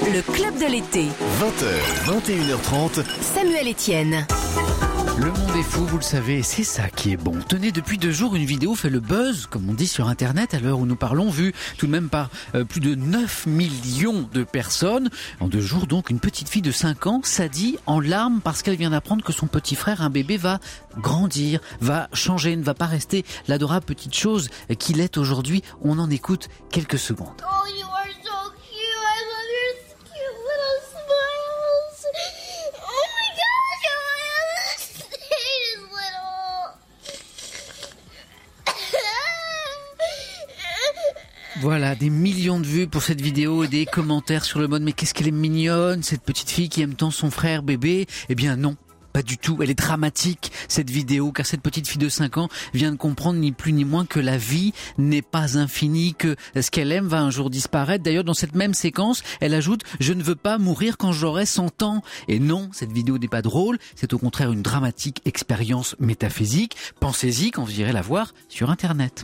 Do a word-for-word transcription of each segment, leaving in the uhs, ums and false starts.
Le club de l'été. vingt heures, vingt et une heures trente. Samuel Etienne. Le monde est fou, vous le savez, c'est ça qui est bon. Tenez, depuis deux jours, une vidéo fait le buzz, comme on dit sur Internet, à l'heure où nous parlons, vue tout de même par euh, plus de neuf millions de personnes. En deux jours, donc, une petite fille de cinq ans, Sadie, en larmes parce qu'elle vient d'apprendre que son petit frère, un bébé, va grandir, va changer, ne va pas rester l'adorable petite chose qu'il est aujourd'hui. On en écoute quelques secondes. Oh, you are so cute. I love your cute little smiles. Oh my gosh, oh my God, he's little. Voilà, des millions de vues pour cette vidéo et des commentaires sur le mode « Mais qu'est-ce qu'elle est mignonne, cette petite fille qui aime tant son frère bébé ?» Eh bien non. Pas du tout, elle est dramatique cette vidéo, car cette petite fille de cinq ans vient de comprendre ni plus ni moins que la vie n'est pas infinie, que ce qu'elle aime va un jour disparaître. D'ailleurs, dans cette même séquence, elle ajoute « Je ne veux pas mourir quand j'aurai cent ans ». Et non, cette vidéo n'est pas drôle, c'est au contraire une dramatique expérience métaphysique. Pensez-y quand vous irez la voir sur Internet.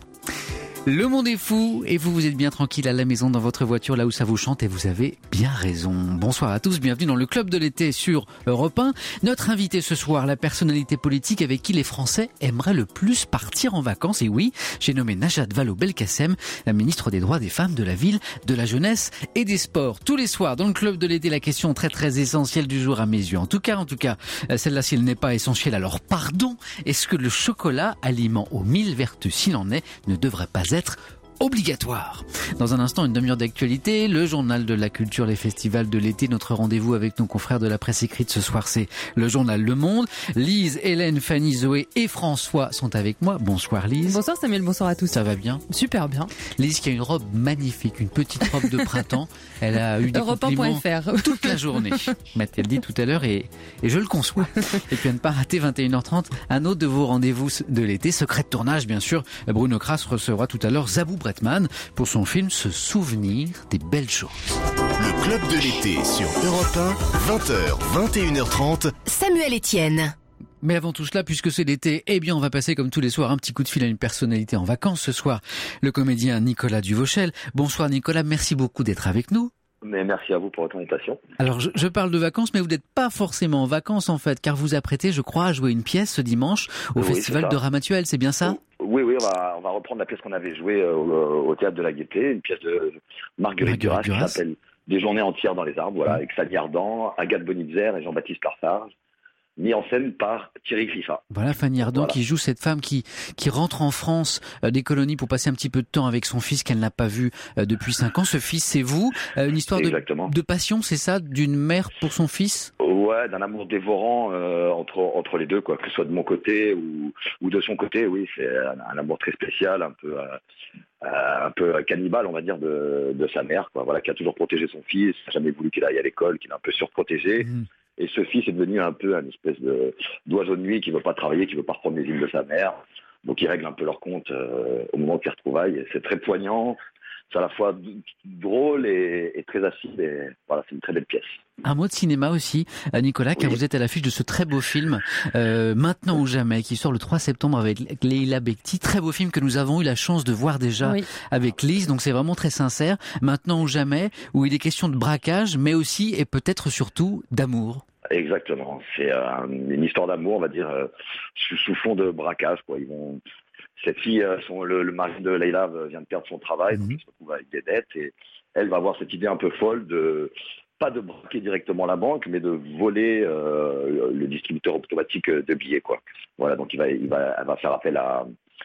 Le monde est fou et vous, vous êtes bien tranquille à la maison dans votre voiture là où ça vous chante et vous avez bien raison. Bonsoir à tous, bienvenue dans le club de l'été sur Europe un. Notre invité ce soir, la personnalité politique avec qui les Français aimeraient le plus partir en vacances. Et oui, j'ai nommé Najat Vallaud-Belkacem, la ministre des Droits des Femmes, de la Ville, de la Jeunesse et des Sports. Tous les soirs dans le club de l'été, la question très très essentielle du jour à mes yeux. En tout cas, en tout cas, celle-là si elle n'est pas essentielle, alors pardon. Est-ce que le chocolat, aliment aux mille vertus s'il en est, ne devrait pas être obligatoire? Dans un instant, une demi-heure d'actualité, le journal de la culture, les festivals de l'été. Notre rendez-vous avec nos confrères de la presse écrite ce soir, c'est le journal Le Monde. Lise, Hélène, Fanny, Zoé et François sont avec moi. Bonsoir Lise. Bonsoir Samuel, bonsoir à tous. Ça va bien? Super bien. Lise qui a une robe magnifique, une petite robe de printemps. Elle a eu des compliments toute la journée. M'a-t-elle dit tout à l'heure et, et je le conçois. Et puis à ne pas rater vingt et une heures trente, un autre de vos rendez-vous de l'été. Secret de tournage, bien sûr. Bruno Kras recevra tout à l'heure Zabou Bretman pour son film Se souvenir des belles choses. Le club de l'été sur Europe un, vingt heures, vingt et une heures trente. Samuel Etienne. Mais avant tout cela, puisque c'est l'été, eh bien on va passer comme tous les soirs un petit coup de fil à une personnalité en vacances. Ce soir, le comédien Nicolas Duvauchel. Bonsoir Nicolas, merci beaucoup d'être avec nous. Mais merci à vous pour votre invitation. Alors je, je parle de vacances, mais vous n'êtes pas forcément en vacances en fait, car vous apprêtez, je crois, à jouer une pièce ce dimanche au oui, Festival de Ramatuelle, c'est bien ça? Oui, oui, on va, on va reprendre la pièce qu'on avait jouée au, au Théâtre de la Gaîté, une pièce de Marguerite, Marguerite Duras, Duras qui s'appelle Des journées entières dans les arbres, voilà, mmh. avec Fanny Ardant, Agathe Bonitzer et Jean-Baptiste Lafarge, mis en scène par Thierry Cliffat. Voilà Fanny Ardant voilà. qui joue cette femme qui qui rentre en France euh, des colonies pour passer un petit peu de temps avec son fils qu'elle n'a pas vu euh, depuis cinq ans. Ce fils, c'est vous. Euh, une histoire de, de passion, c'est ça, d'une mère pour son fils? Ouais, d'un amour dévorant euh, entre entre les deux, quoi, que ce soit de mon côté ou ou de son côté. Oui, c'est un, un amour très spécial, un peu euh, euh, un peu cannibale, on va dire, de de sa mère, quoi. Voilà, qui a toujours protégé son fils, qui n'a jamais voulu qu'il aille à l'école, qu'il a un peu surprotégé. Mmh. Et ce fils est devenu un peu un espèce de d'oiseau de nuit qui veut pas travailler, qui veut pas reprendre les îles de sa mère. Donc ils règlent un peu leur compte euh, au moment de ces retrouvailles. C'est très poignant, c'est à la fois drôle et, et très acide. Et voilà, c'est une très belle pièce. Un mot de cinéma aussi, Nicolas, car oui. vous êtes à l'affiche de ce très beau film euh, Maintenant ou jamais, qui sort le trois septembre avec Leila Bekti. Très beau film que nous avons eu la chance de voir déjà oui. avec Lise, donc c'est vraiment très sincère. Maintenant ou jamais, où il est question de braquage, mais aussi et peut-être surtout d'amour. Exactement, c'est euh, une histoire d'amour, on va dire, euh, sous, sous fond de braquage, quoi. Ils vont, cette fille, euh, son, le, le mari de Leila vient de perdre son travail, mm-hmm. donc il se retrouve avec des dettes, et elle va avoir cette idée un peu folle de pas de braquer directement la banque, mais de voler euh, le distributeur automatique de billets, quoi. Voilà, donc il va, il va, elle va faire appel à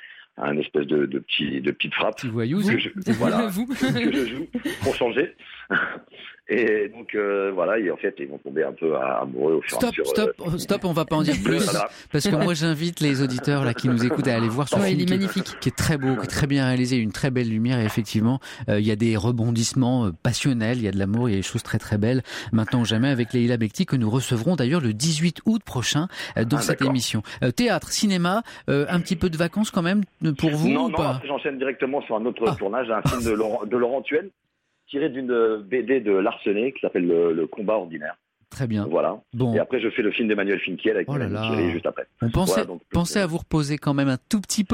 un espèce de, de petit, de petite frappe. Petit voyou, que je, voilà, vous. que je joue pour changer. Et donc euh, voilà, et en fait ils vont tomber un peu amoureux au fur et à mesure. Stop, stop, euh, stop, on va pas en dire plus, voilà. Parce que moi j'invite les auditeurs là qui nous écoutent à aller voir ce ouais, film. Il est qui, magnifique, qui est très beau, qui est très bien réalisé, une très belle lumière et effectivement euh, il y a des rebondissements euh, passionnels, il y a de l'amour, il y a des choses très très belles. Maintenant ou jamais avec Leila Bekti que nous recevrons d'ailleurs le dix-huit août prochain euh, dans ah, cette émission. Euh, théâtre, cinéma, euh, un petit peu de vacances quand même pour vous non, ou non, pas? Non, j'enchaîne directement sur un autre ah. tournage, un film de Laurent, de Laurent Tuel, tiré d'une B D de Larsenet qui s'appelle le, le Combat ordinaire. Très bien. Voilà. Bon. Et après, je fais le film d'Emmanuel Finkiel avec oh là là. Thierry juste après. On pensait, voilà, donc, pensez à vous reposer quand même un tout petit peu.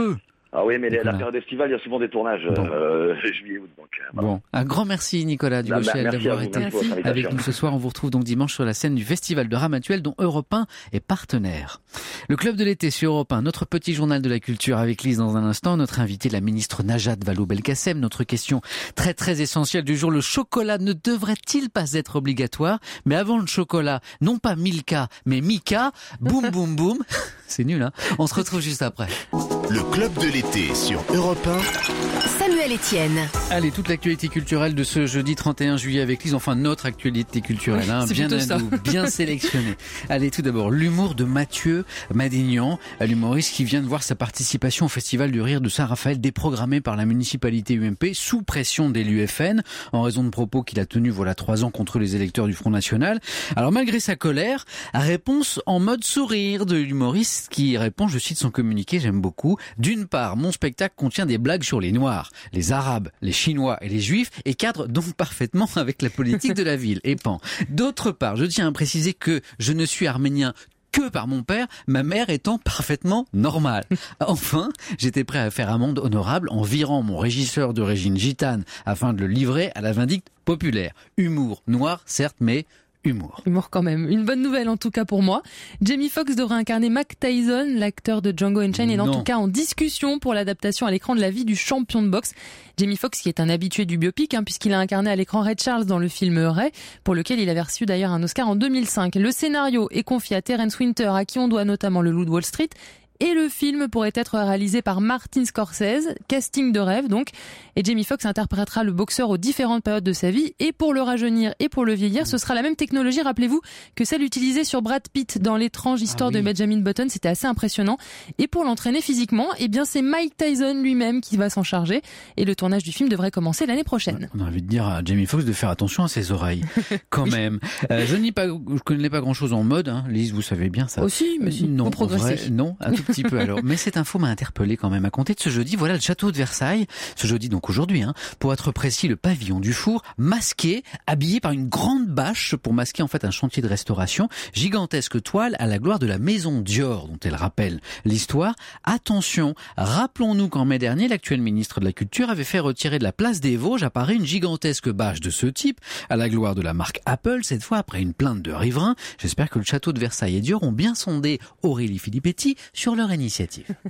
Ah oui, mais Donc, les, la voilà. période estivale, il y a souvent des tournages, Bon. euh, juillet, août. Donc, euh, voilà. Bon, un grand merci Nicolas Bah, Dubochel merci à d'avoir vous, été merci pour votre invitation. avec nous ce soir. On vous retrouve donc dimanche sur la scène du Festival de Ramatuelle dont Europe un est partenaire. Le Club de l'été sur Europe un, notre petit journal de la culture avec Lise dans un instant. Notre invité, la ministre Najat Vallaud-Belkacem. Notre question très très essentielle du jour. Le chocolat ne devrait-il pas être obligatoire? Mais avant le chocolat, non pas Milka, mais Mika. Boum boum boum. C'est nul, hein? On se retrouve juste après. Le Club de l'été sur Europe un. Samuel Etienne. Allez, toute l'actualité culturelle de ce jeudi trente et un juillet avec Lise, enfin notre actualité culturelle, hein, C'est bien plutôt à ça. nous, bien sélectionnée. Allez, tout d'abord, l'humour de Mathieu Madignan, l'humoriste qui vient de voir sa participation au Festival du Rire de Saint-Raphaël déprogrammée par la municipalité U M P sous pression des l'U F N en raison de propos qu'il a tenus voilà trois ans contre les électeurs du Front National. Alors malgré sa colère, réponse en mode sourire de l'humoriste qui répond, je cite son communiqué, j'aime beaucoup, d'une part, mon spectacle contient des blagues sur les Noirs, les Arabes, les Chinois et les Juifs et cadre donc parfaitement avec la politique de la ville. Et pan. D'autre part, je tiens à préciser que je ne suis arménien que par mon père, ma mère étant parfaitement normale. Enfin, j'étais prêt à faire amende honorable en virant mon régisseur d'origine gitane afin de le livrer à la vindicte populaire. Humour noir, certes, mais humour. Humour quand même. Une bonne nouvelle en tout cas pour moi. Jamie Foxx devrait incarner Mac Tyson, l'acteur de Django Unchained, est en Non. tout cas en discussion pour l'adaptation à l'écran de la vie du champion de boxe. Jamie Foxx qui est un habitué du biopic hein, puisqu'il a incarné à l'écran Ray Charles dans le film Ray, pour lequel il avait reçu d'ailleurs un Oscar en deux mille cinq. Le scénario est confié à Terence Winter, à qui on doit notamment Le Loup de Wall Street. Et le film pourrait être réalisé par Martin Scorsese, casting de rêve donc. Et Jamie Foxx interprétera le boxeur aux différentes périodes de sa vie. Et pour le rajeunir et pour le vieillir, ce sera la même technologie, rappelez-vous, que celle utilisée sur Brad Pitt dans l'étrange histoire Ah oui. de Benjamin Button. C'était assez impressionnant. Et pour l'entraîner physiquement, eh bien c'est Mike Tyson lui-même qui va s'en charger. Et le tournage du film devrait commencer l'année prochaine. On a envie de dire à Jamie Foxx de faire attention à ses oreilles, quand même. Euh, je n'y pas, je connais pas grand-chose en mode, hein. Lise, vous savez bien ça. Aussi, mais si, non, on en progressait. vrai, non, un tout petit peu alors. Mais cette info m'a interpellé quand même. À compter de ce jeudi, voilà le château de Versailles, ce jeudi donc aujourd'hui, hein, pour être précis, le pavillon du Four, masqué, habillé par une grande bâche pour masquer en fait un chantier de restauration, gigantesque toile à la gloire de la maison Dior, dont elle rappelle l'histoire. Attention, rappelons-nous qu'en mai dernier, l'actuel ministre de la Culture avait fait retirer de la place des Vosges à Paris une gigantesque bâche de ce type, à la gloire de la marque Apple, cette fois après une plainte de riverains. J'espère que le château de Versailles et Dior ont bien sondé Aurélie Filippetti sur leur initiative.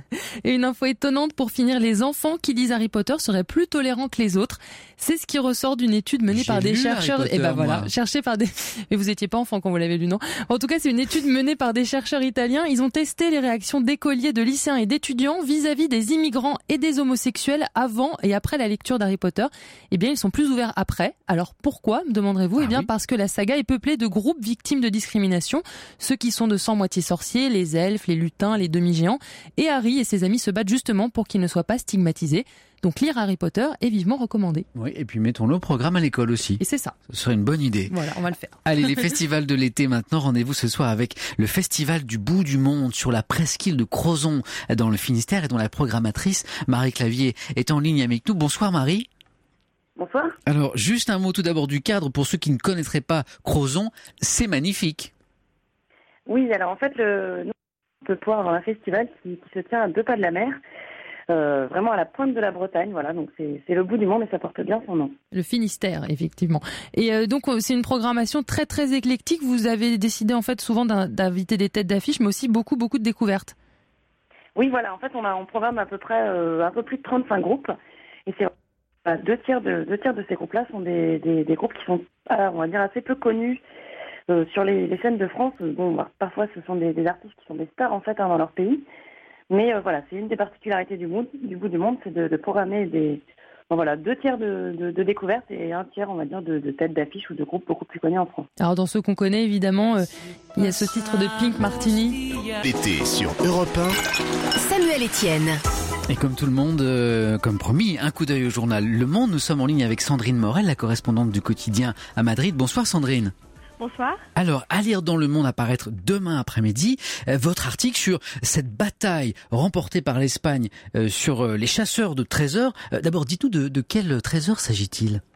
Et une info étonnante pour finir, les enfants qui lisent Harry Potter seraient plus tolérants que les autres. C'est ce qui ressort d'une étude menée J'ai par des lu chercheurs. Harry Potter, Et ben voilà, moi. cherchée par des. Mais vous étiez pas enfant quand vous l'avez lu, non? En tout cas, c'est une étude menée par des chercheurs italiens. Ils ont testé les réactions d'écoliers, de lycéens et d'étudiants vis-à-vis des immigrants et des homosexuels avant et après la lecture d'Harry Potter. Eh bien, ils sont plus ouverts après. Alors pourquoi, me demanderez-vous? Ah Eh bien, oui. parce que la saga est peuplée de groupes victimes de discrimination, ceux qui sont de sang moitié sorciers, les elfes, les lutins, les demi-géants. Et Harry et ses amis se battent justement pour qu'ils ne soient pas stigmatisés. Donc lire Harry Potter est vivement recommandé. Oui, et puis mettons-le au programme à l'école aussi. Et c'est ça. Ce serait une bonne idée. Voilà, on va le faire. Allez, les festivals de l'été maintenant, rendez-vous ce soir avec le Festival du bout du monde sur la presqu'île de Crozon dans le Finistère et dont la programmatrice Marie Clavier est en ligne avec nous. Bonsoir Marie. Bonsoir. Alors, juste un mot tout d'abord du cadre pour ceux qui ne connaîtraient pas Crozon, c'est magnifique. Oui, alors en fait, le, nous, on peut pouvoir avoir un festival qui, qui se tient à deux pas de la mer, euh, vraiment à la pointe de la Bretagne. Voilà, donc c'est, c'est le bout du monde et ça porte bien son nom. Le Finistère, effectivement. Et euh, donc, c'est une programmation très, très éclectique. Vous avez décidé, en fait, souvent d'un- d'inviter des têtes d'affiche, mais aussi beaucoup, beaucoup de découvertes. Oui, voilà, en fait, on a en programme à peu près euh, un peu plus de trente-cinq groupes. Et c'est euh, deux tiers de deux tiers de ces groupes-là sont des, des, des groupes qui sont, euh, on va dire, assez peu connus euh, sur les, les scènes de France. Bon, bah, parfois, ce sont des, des artistes qui sont des stars, en fait, hein, dans leur pays. Mais euh, voilà, c'est une des particularités du, monde, du bout du monde, c'est de, de programmer des, bon, voilà, deux tiers de, de, de découvertes et un tiers, on va dire, de, de têtes d'affiche ou de groupes beaucoup plus connus en France. Alors, dans ceux qu'on connaît, évidemment, euh, il y a ce titre de Pink Martini. L'été sur Europe un. Samuel Etienne. Et comme tout le monde, euh, comme promis, un coup d'œil au journal Le Monde. Nous sommes en ligne avec Sandrine Morel, la correspondante du quotidien à Madrid. Bonsoir Sandrine. Bonsoir. Alors, à lire dans Le Monde apparaître demain après-midi, euh, votre article sur cette bataille remportée par l'Espagne euh, sur euh, les chasseurs de trésors. Euh, d'abord, dites-nous de, de quel trésor s'agit-il ?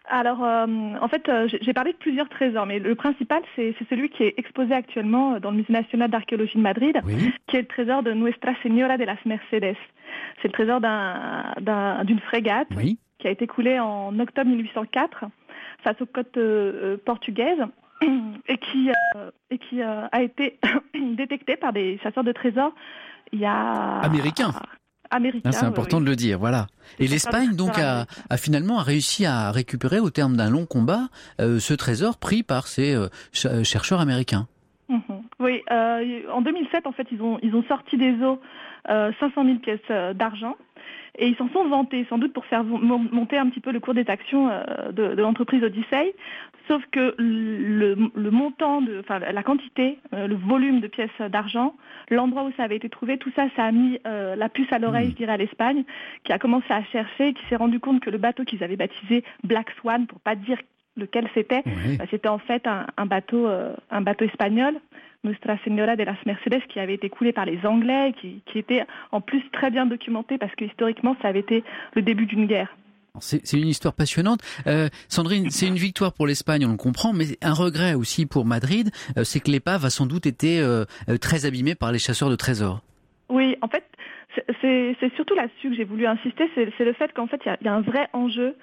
Alors, euh, en fait, euh, j'ai parlé de plusieurs trésors, mais le principal, c'est, c'est celui qui est exposé actuellement dans le Musée national d'archéologie de Madrid, oui. qui est le trésor de Nuestra Señora de las Mercedes. C'est le trésor d'un, d'un, d'une frégate oui. qui a été coulée en octobre mille huit cent quatre face aux côtes euh, portugaises et qui, euh, et qui euh, a été détectée par des chasseurs de trésors il y a... Américains. Américain, ah, c'est important oui. de le dire, voilà. Et l'Espagne donc a, a finalement a réussi à récupérer au terme d'un long combat euh, ce trésor pris par ces euh, ch- chercheurs américains. Mmh. Oui, euh, en deux mille sept en fait ils ont ils ont sorti des eaux euh, cinq cent mille pièces euh, d'argent et ils s'en sont vantés sans doute pour faire monter un petit peu le cours des actions euh, de, de l'entreprise Odyssey. Sauf que le, le montant, de, enfin la quantité, euh, le volume de pièces d'argent, l'endroit où ça avait été trouvé, tout ça, ça a mis euh, la puce à l'oreille, mmh. je dirais, à l'Espagne, qui a commencé à chercher, et qui s'est rendu compte que le bateau qu'ils avaient baptisé Black Swan, pour pas dire lequel c'était, oui. bah, c'était en fait un, un bateau, euh, un bateau espagnol, Nuestra Señora de las Mercedes, qui avait été coulé par les Anglais, qui, qui était en plus très bien documenté parce que historiquement, ça avait été le début d'une guerre. C'est, c'est une histoire passionnante. Euh, Sandrine, c'est une victoire pour l'Espagne, on le comprend, mais un regret aussi pour Madrid, euh, c'est que l'épave a sans doute été euh, très abîmée par les chasseurs de trésors. Oui, en fait, c'est, c'est, c'est surtout là-dessus que j'ai voulu insister, c'est, c'est le fait qu'en fait, il y, y a un vrai enjeu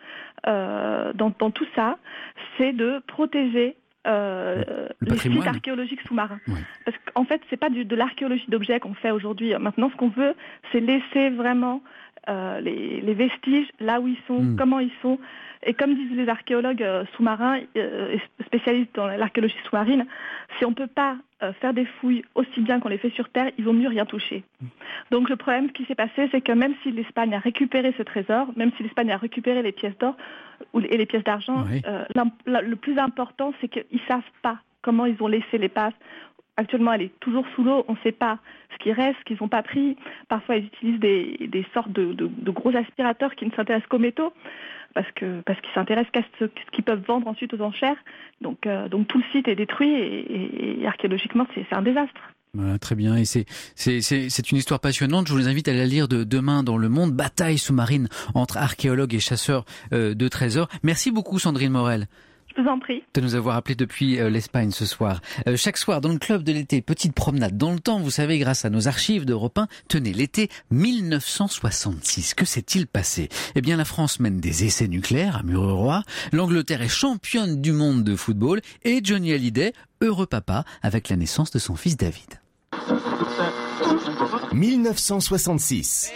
euh, dans, dans tout ça, c'est de protéger Euh, les sites archéologiques sous-marins. Ouais. Parce qu'en fait, c'est pas du, de l'archéologie d'objets qu'on fait aujourd'hui. Maintenant, ce qu'on veut, c'est laisser vraiment euh, les, les vestiges là où ils sont, mmh. comment ils sont. Et comme disent les archéologues euh, sous-marins, euh, spécialistes dans l'archéologie sous-marine, si on ne peut pas euh, faire des fouilles aussi bien qu'on les fait sur Terre, il vaut mieux rien toucher. Donc le problème, ce qui s'est passé, c'est que même si l'Espagne a récupéré ce trésor, même si l'Espagne a récupéré les pièces d'or et les pièces d'argent, oui. euh, le plus important, c'est qu'ils ne savent pas comment ils ont laissé l'épave. Actuellement, elle est toujours sous l'eau, on ne sait pas ce qui reste, ce qu'ils n'ont pas pris. Parfois, ils utilisent des, des sortes de, de, de gros aspirateurs qui ne s'intéressent qu'aux métaux, parce, que, parce qu'ils s'intéressent qu'à ce, ce qu'ils peuvent vendre ensuite aux enchères. Donc, euh, donc tout le site est détruit et, et, et archéologiquement, c'est, c'est un désastre. Voilà, très bien. Et c'est, c'est, c'est, c'est une histoire passionnante. Je vous invite à la lire de Demain dans le monde. Bataille sous-marine entre archéologues et chasseurs euh, de trésors. Merci beaucoup, Sandrine Morel. Je vous en prie. De nous avoir appelé depuis euh, l'Espagne ce soir. Euh, chaque soir, dans le club de l'été, petite promenade dans le temps, vous savez, grâce à nos archives d'Europe un. Tenez, l'été mille neuf cent soixante-six. Que s'est-il passé ? Eh bien, la France mène des essais nucléaires à Mururoa. L'Angleterre est championne du monde de football. Et Johnny Hallyday, heureux papa, avec la naissance de son fils David. mille neuf cent soixante-six.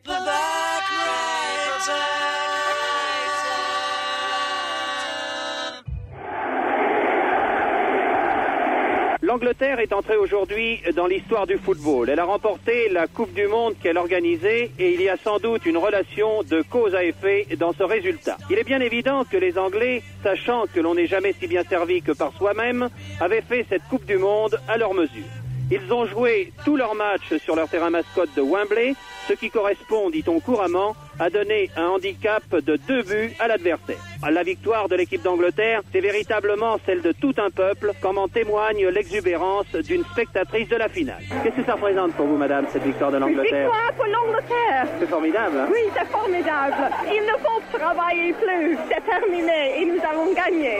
L'Angleterre est entrée aujourd'hui dans l'histoire du football. Elle a remporté la Coupe du Monde qu'elle organisait et il y a sans doute une relation de cause à effet dans ce résultat. Il est bien évident que les Anglais, sachant que l'on n'est jamais si bien servi que par soi-même, avaient fait cette Coupe du Monde à leur mesure. Ils ont joué tous leurs matchs sur leur terrain mascotte de Wembley, ce qui correspond, dit-on couramment, à donner un handicap de deux buts à l'adversaire. La victoire de l'équipe d'Angleterre, c'est véritablement celle de tout un peuple, comme en témoigne l'exubérance d'une spectatrice de la finale. Qu'est-ce que ça représente pour vous, madame, cette victoire de l'Angleterre ? Une victoire pour l'Angleterre. C'est formidable, hein ? Oui, c'est formidable. Il ne faut travailler plus. C'est terminé et nous avons gagné.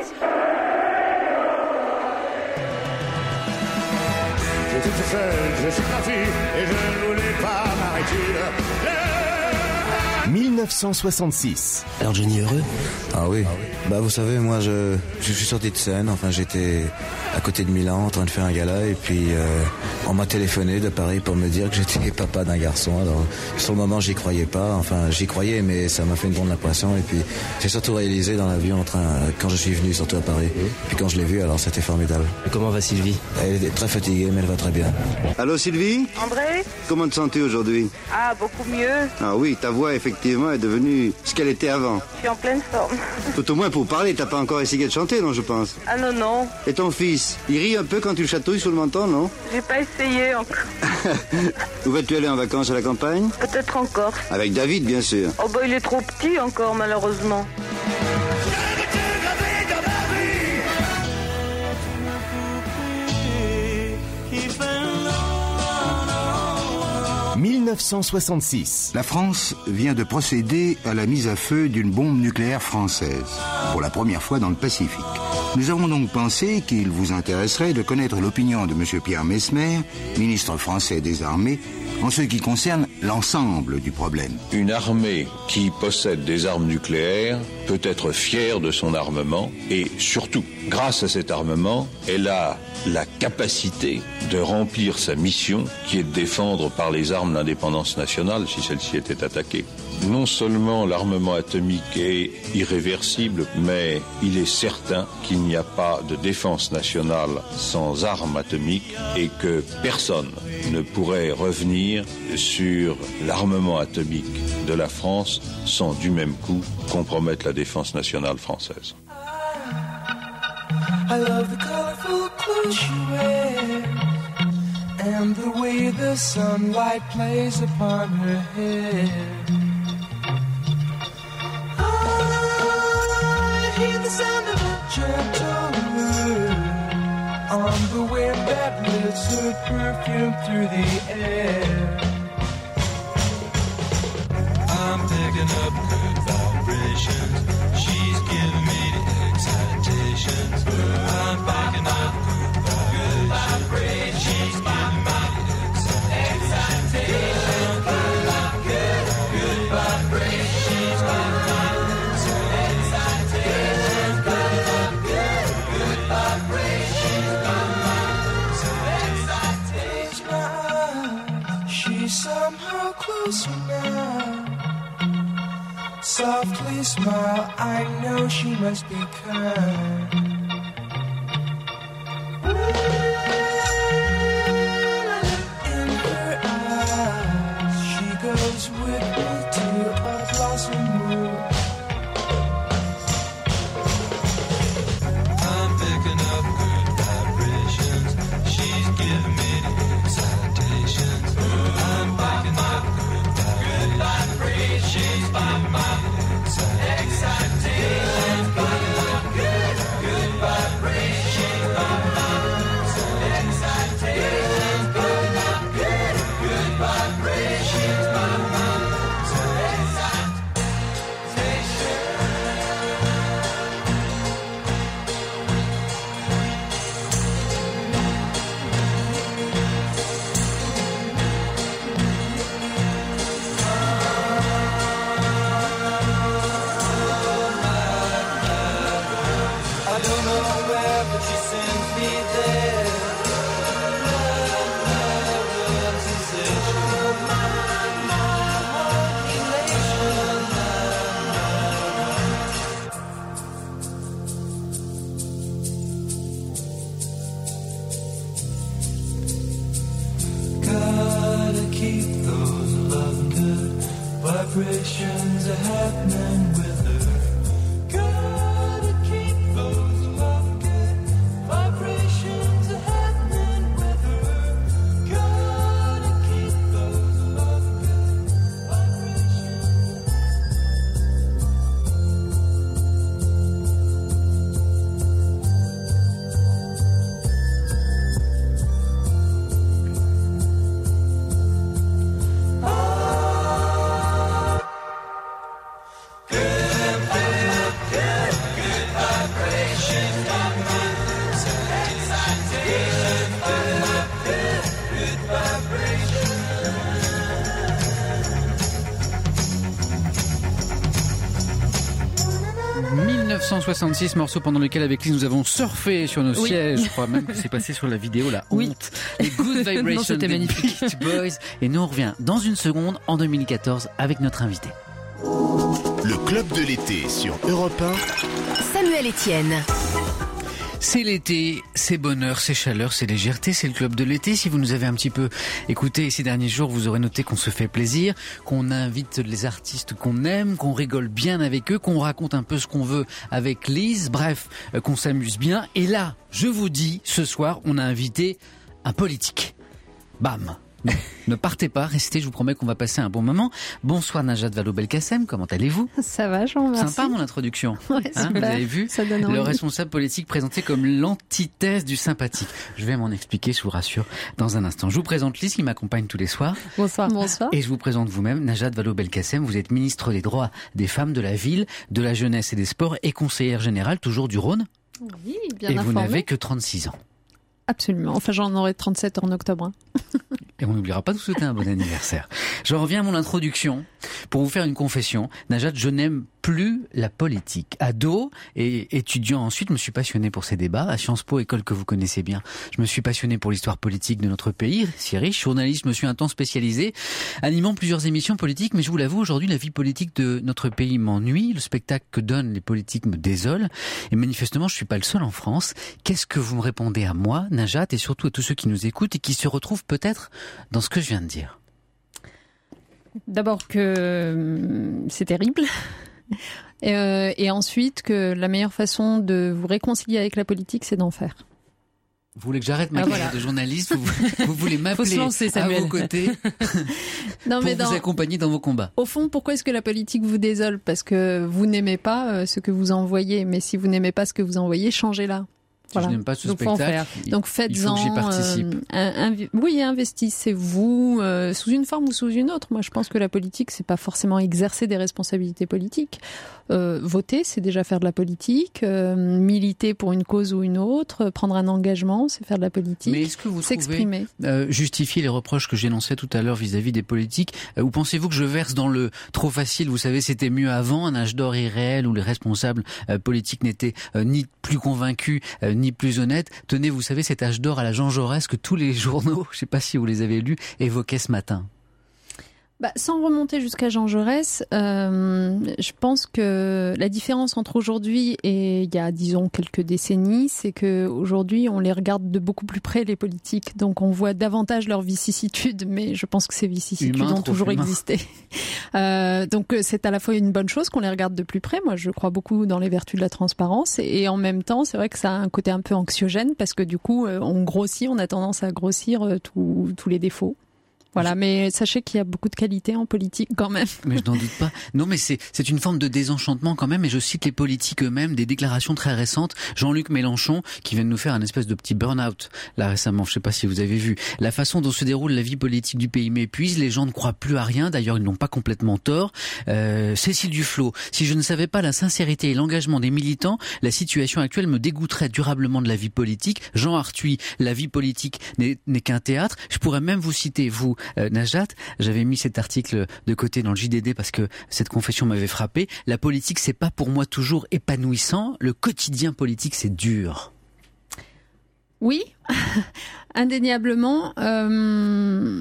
J'étais tout seul, je suis parti et je ne voulais pas m'arrêter. mille neuf cent soixante-six. Alors Johnny heureux ? Ah oui. Bah vous savez, moi je, je suis sorti de scène, enfin j'étais à côté de Milan en train de faire un gala et puis euh, on m'a téléphoné de Paris pour me dire que j'étais papa d'un garçon. Alors sur le moment j'y croyais pas, enfin j'y croyais mais ça m'a fait une grande impression et puis j'ai surtout réalisé dans l'avion en train, quand je suis venu surtout à Paris. Puis quand je l'ai vu alors c'était formidable. Et comment va Sylvie ? Elle est très fatiguée mais elle va très bien. Allô Sylvie ? André ? Comment te sens-tu aujourd'hui ? Ah beaucoup mieux. Ah oui, ta voix effectivement est devenue ce qu'elle était avant. Je suis en pleine forme. Tout au moins pour parler, t'as pas encore essayé de chanter, non, je pense. Ah non, non. Et ton fils, il rit un peu quand tu le chatouilles sous le menton, non ? J'ai pas essayé encore. Où vas-tu aller en vacances à la campagne ? Peut-être en Corse. Avec David, bien sûr. Oh bah il est trop petit encore, malheureusement. mille neuf neuf cent soixante-six. La France vient de procéder à la mise à feu d'une bombe nucléaire française, pour la première fois dans le Pacifique. Nous avons donc pensé qu'il vous intéresserait de connaître l'opinion de M. Pierre Messmer, ministre français des Armées, en ce qui concerne l'ensemble du problème. Une armée qui possède des armes nucléaires peut être fière de son armement et surtout, grâce à cet armement, elle a la capacité de remplir sa mission qui est de défendre par les armes l'indépendance nationale si celle-ci était attaquée. Non seulement l'armement atomique est irréversible, mais il est certain qu'il n'y a pas de défense nationale sans armes atomiques et que personne ne pourrait revenir sur l'armement atomique de la France sans du même coup compromettre la défense nationale française. I love the colorful clothes she wears and the way the sunlight plays upon her hair. I hear the sound of a gentle word on the wind that lifts her perfume through the air. I'm picking up good vibrations. She's giving me the excitations. I'm picking up good vibrations. She's giving me the excitations. Good, good, good vibrations. She's giving me the excitations. Good, good, good vibrations. She's giving me the excitations. She's somehow closer now. Softly smile, I know she must be kind. In her eyes, she goes with me to a blossom room. I'm picking up good vibrations. She's giving me the excitations. I'm picking up good vibrations. She's giving me excitations, good, good, good vibrations. Excitations, good, good, good vibrations. Gotta keep those love good vibrations are happening with her. Gotta keep those love good vibrations are happening with her. Gotta keep those love good vibrations. dix-neuf cent soixante-six, morceau pendant lequel avec Lise nous avons surfé sur nos Oui. sièges. Je crois même que c'est passé sur la vidéo, la Oui. honte. Les Good Vibrations Non, c'était des magnifique. Beach Boys. Et nous on revient dans une seconde en deux mille quatorze avec notre invité. Le club de l'été sur Europe un. Samuel Etienne. C'est l'été, c'est bonheur, c'est chaleur, c'est légèreté, c'est le club de l'été. Si vous nous avez un petit peu écouté ces derniers jours, vous aurez noté qu'on se fait plaisir, qu'on invite les artistes qu'on aime, qu'on rigole bien avec eux, qu'on raconte un peu ce qu'on veut avec Lise, bref, euh, qu'on s'amuse bien. Et là, je vous dis, ce soir, on a invité un politique. Bam. Non, ne partez pas, restez, je vous promets qu'on va passer un bon moment. Bonsoir Najat Vallaud-Belkacem, comment allez-vous ? Ça va, Jean, merci. Sympa mon introduction. Ouais, hein, vous avez vu ? Ça donne Le envie. responsable politique présenté comme l'antithèse du sympathique. Je vais m'en expliquer, je vous rassure, dans un instant. Je vous présente Lise qui m'accompagne tous les soirs. Bonsoir. Bonsoir. Et je vous présente vous-même, Najat Vallaud-Belkacem. Vous êtes ministre des droits des femmes, de la ville, de la jeunesse et des sports et conseillère générale, toujours du Rhône. Oui, bien Et informé. vous n'avez que trente-six ans. Absolument. Enfin, j'en aurai trente-sept en octobre. hein. Et on n'oubliera pas de vous souhaiter un bon anniversaire. Je reviens à mon introduction pour vous faire une confession. Najat, je n'aime plus la politique. Ado et étudiant ensuite, je me suis passionné pour ces débats. À Sciences Po, école que vous connaissez bien, je me suis passionné pour l'histoire politique de notre pays, si riche. Journaliste, je me suis un temps spécialisé, animant plusieurs émissions politiques. Mais je vous l'avoue, aujourd'hui, la vie politique de notre pays m'ennuie. Le spectacle que donnent les politiques me désole. Et manifestement, je suis pas le seul en France. Qu'est-ce que vous me répondez à moi, Najat, et surtout à tous ceux qui nous écoutent et qui se retrouvent peut-être dans ce que je viens de dire? D'abord que hum, c'est terrible. Et, euh, et ensuite que la meilleure façon de vous réconcilier avec la politique, c'est d'en faire. Vous voulez que j'arrête ma Ah, carrière voilà. de journaliste? vous, vous voulez Faut m'appeler se lancer, à Samuel. vos côtés Non, pour mais vous dans- accompagner dans vos combats? Au fond, pourquoi est-ce que la politique vous désole ? Parce que vous n'aimez pas euh, ce que vous envoyez. Mais si vous n'aimez pas ce que vous envoyez, changez-la. Si je n'aime pas ce Donc, faut en spectacle, faire. il- Donc il faites-en. faut que j'y participe. euh, un- un- oui, investissez-vous euh, sous une forme ou sous une autre. Moi, je pense que la politique, c'est pas forcément exercer des responsabilités politiques. Euh, voter, c'est déjà faire de la politique. Euh, militer pour une cause ou une autre, prendre un engagement, c'est faire de la politique. Mais est-ce que vous trouvez S'exprimer. euh, justifier les reproches que j'énonçais tout à l'heure vis-à-vis des politiques, euh, ou pensez-vous que je verse dans le trop facile, vous savez, c'était mieux avant, un âge d'or irréel où les responsables euh, politiques n'étaient euh, ni plus convaincus, euh, ni plus honnêtes? Tenez, vous savez, cet âge d'or à la Jean Jaurès que tous les journaux, je ne sais pas si vous les avez lus, évoquaient ce matin. Bah, sans remonter jusqu'à Jean Jaurès, euh, je pense que la différence entre aujourd'hui et il y a, disons, quelques décennies, c'est que aujourd'hui, on les regarde de beaucoup plus près, les politiques. Donc, on voit davantage leurs vicissitudes, mais je pense que ces vicissitudes Humain, ont trop toujours humain. existé. Euh, donc, c'est à la fois une bonne chose qu'on les regarde de plus près. Moi, je crois beaucoup dans les vertus de la transparence. Et en même temps, c'est vrai que ça a un côté un peu anxiogène parce que du coup, euh, on grossit, on a tendance à grossir euh, tous tous les défauts. Voilà, mais sachez qu'il y a beaucoup de qualités en politique quand même. Mais je n'en doute pas. Non, mais c'est c'est une forme de désenchantement quand même. Et je cite les politiques eux-mêmes, des déclarations très récentes. Jean-Luc Mélenchon, qui vient de nous faire un espèce de petit burn-out là récemment. Je ne sais pas si vous avez vu la façon dont se déroule la vie politique du pays m'épuise. Les gens ne croient plus à rien. D'ailleurs, ils n'ont pas complètement tort. Euh, Cécile Duflot, si je ne savais pas la sincérité et l'engagement des militants, la situation actuelle me dégoûterait durablement de la vie politique. Jean Arthuis, la vie politique n'est n'est qu'un théâtre. Je pourrais même vous citer, vous, Euh, Najat, j'avais mis cet article de côté dans le J D D parce que cette confession m'avait frappé. La politique, c'est pas pour moi toujours épanouissant. Le quotidien politique, c'est dur. Oui, indéniablement. Euh...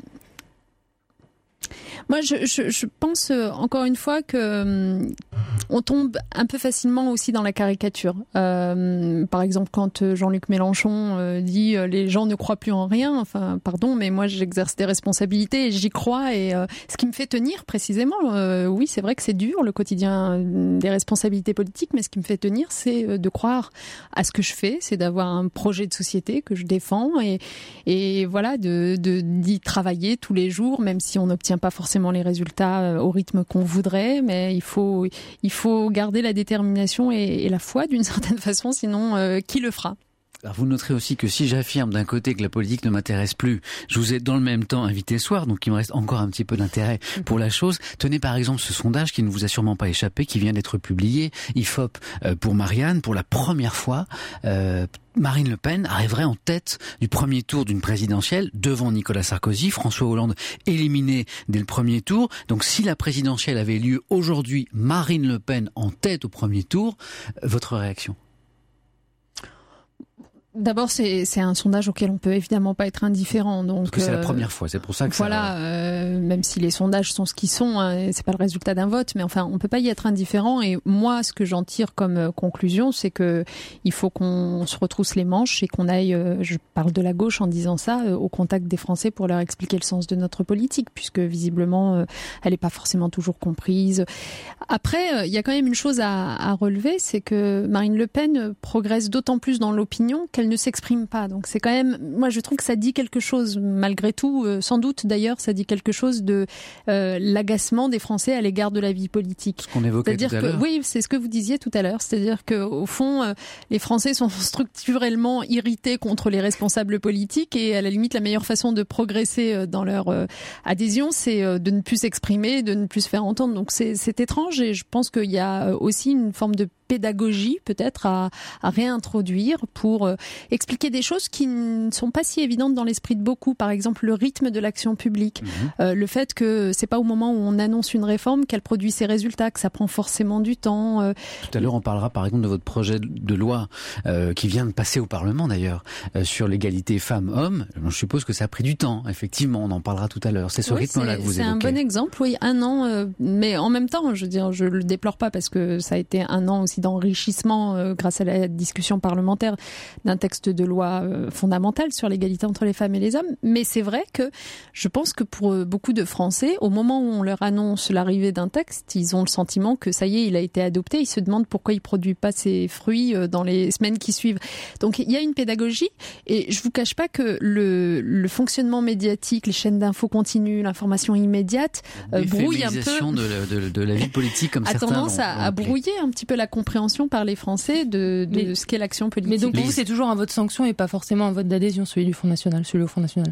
Moi, je, je, je pense euh, encore une fois que euh, on tombe un peu facilement aussi dans la caricature. Euh, par exemple, quand euh, Jean-Luc Mélenchon euh, dit euh, les gens ne croient plus en rien. Enfin, pardon, mais moi j'exerce des responsabilités et j'y crois. Et euh, ce qui me fait tenir précisément, euh, oui, c'est vrai que c'est dur le quotidien des responsabilités politiques, mais ce qui me fait tenir, c'est euh, de croire à ce que je fais, c'est d'avoir un projet de société que je défends et, et voilà, de, de d'y travailler tous les jours, même si on n'obtient pas forcément les résultats au rythme qu'on voudrait, mais il faut, il faut garder la détermination et, et la foi d'une certaine façon, sinon euh, qui le fera ? Alors vous noterez aussi que si j'affirme d'un côté que la politique ne m'intéresse plus, je vous ai dans le même temps invité ce soir, donc il me reste encore un petit peu d'intérêt pour la chose. Tenez par exemple ce sondage qui ne vous a sûrement pas échappé, qui vient d'être publié, I F O P euh, pour Marianne, pour la première fois. Euh, Marine Le Pen arriverait en tête du premier tour d'une présidentielle devant Nicolas Sarkozy, François Hollande éliminé dès le premier tour. Donc si la présidentielle avait lieu aujourd'hui, Marine Le Pen en tête au premier tour, euh, votre réaction ? D'abord, c'est, c'est un sondage auquel on peut évidemment pas être indifférent. Donc, Parce que c'est la euh, première fois, c'est pour ça que voilà, ça... euh, même si les sondages sont ce qu'ils sont, hein, c'est pas le résultat d'un vote, mais enfin, on peut pas y être indifférent. Et moi, ce que j'en tire comme euh, conclusion, c'est que il faut qu'on se retrousse les manches et qu'on aille, euh, je parle de la gauche en disant ça, euh, au contact des Français pour leur expliquer le sens de notre politique, puisque visiblement, euh, elle est pas forcément toujours comprise. Après, il euh, y a quand même une chose à, à relever, c'est que Marine Le Pen progresse d'autant plus dans l'opinion qu'elle elle ne s'exprime pas. Donc c'est quand même, moi je trouve que ça dit quelque chose malgré tout, euh, sans doute d'ailleurs, ça dit quelque chose de euh, l'agacement des Français à l'égard de la vie politique. Ce qu'on évoquait C'est-à-dire tout à que, l'heure. oui, c'est ce que vous disiez tout à l'heure. C'est-à-dire que au fond, euh, les Français sont structurellement irrités contre les responsables politiques et à la limite, la meilleure façon de progresser euh, dans leur euh, adhésion, c'est euh, de ne plus s'exprimer, de ne plus se faire entendre. Donc c'est, c'est étrange et je pense qu'il y a aussi une forme de pédagogie peut-être à, à réintroduire pour euh, expliquer des choses qui ne sont pas si évidentes dans l'esprit de beaucoup. Par exemple, le rythme de l'action publique, mmh. euh, le fait que c'est pas au moment où on annonce une réforme qu'elle produit ses résultats, que ça prend forcément du temps. Euh... Tout à l'heure, on parlera par exemple de votre projet de loi euh, qui vient de passer au Parlement d'ailleurs euh, sur l'égalité femmes-hommes. Je suppose que ça a pris du temps. Effectivement, on en parlera tout à l'heure. C'est ce oui, rythme-là c'est, que vous c'est évoquez. C'est un bon exemple, oui, un an. Euh, mais en même temps, je veux dire, je le déplore pas parce que ça a été un an aussi d'enrichissement euh, grâce à la discussion parlementaire d'un texte de loi euh, fondamental sur l'égalité entre les femmes et les hommes. Mais c'est vrai que je pense que pour euh, beaucoup de Français, au moment où on leur annonce l'arrivée d'un texte, ils ont le sentiment que ça y est, il a été adopté. Ils se demandent pourquoi il produit pas ses fruits euh, dans les semaines qui suivent. Donc il y a une pédagogie et je vous cache pas que le, le fonctionnement médiatique, les chaînes d'infos continues, l'information immédiate euh, brouille un peu de, de, de la vie politique comme a certains tendance l'ont, à, l'ont à brouiller un petit peu la compréhension par les Français de, de mais, ce qu'est l'action politique. Mais donc pour vous, c'est toujours un vote sanction et pas forcément un vote d'adhésion, celui du Front National, celui au Front National.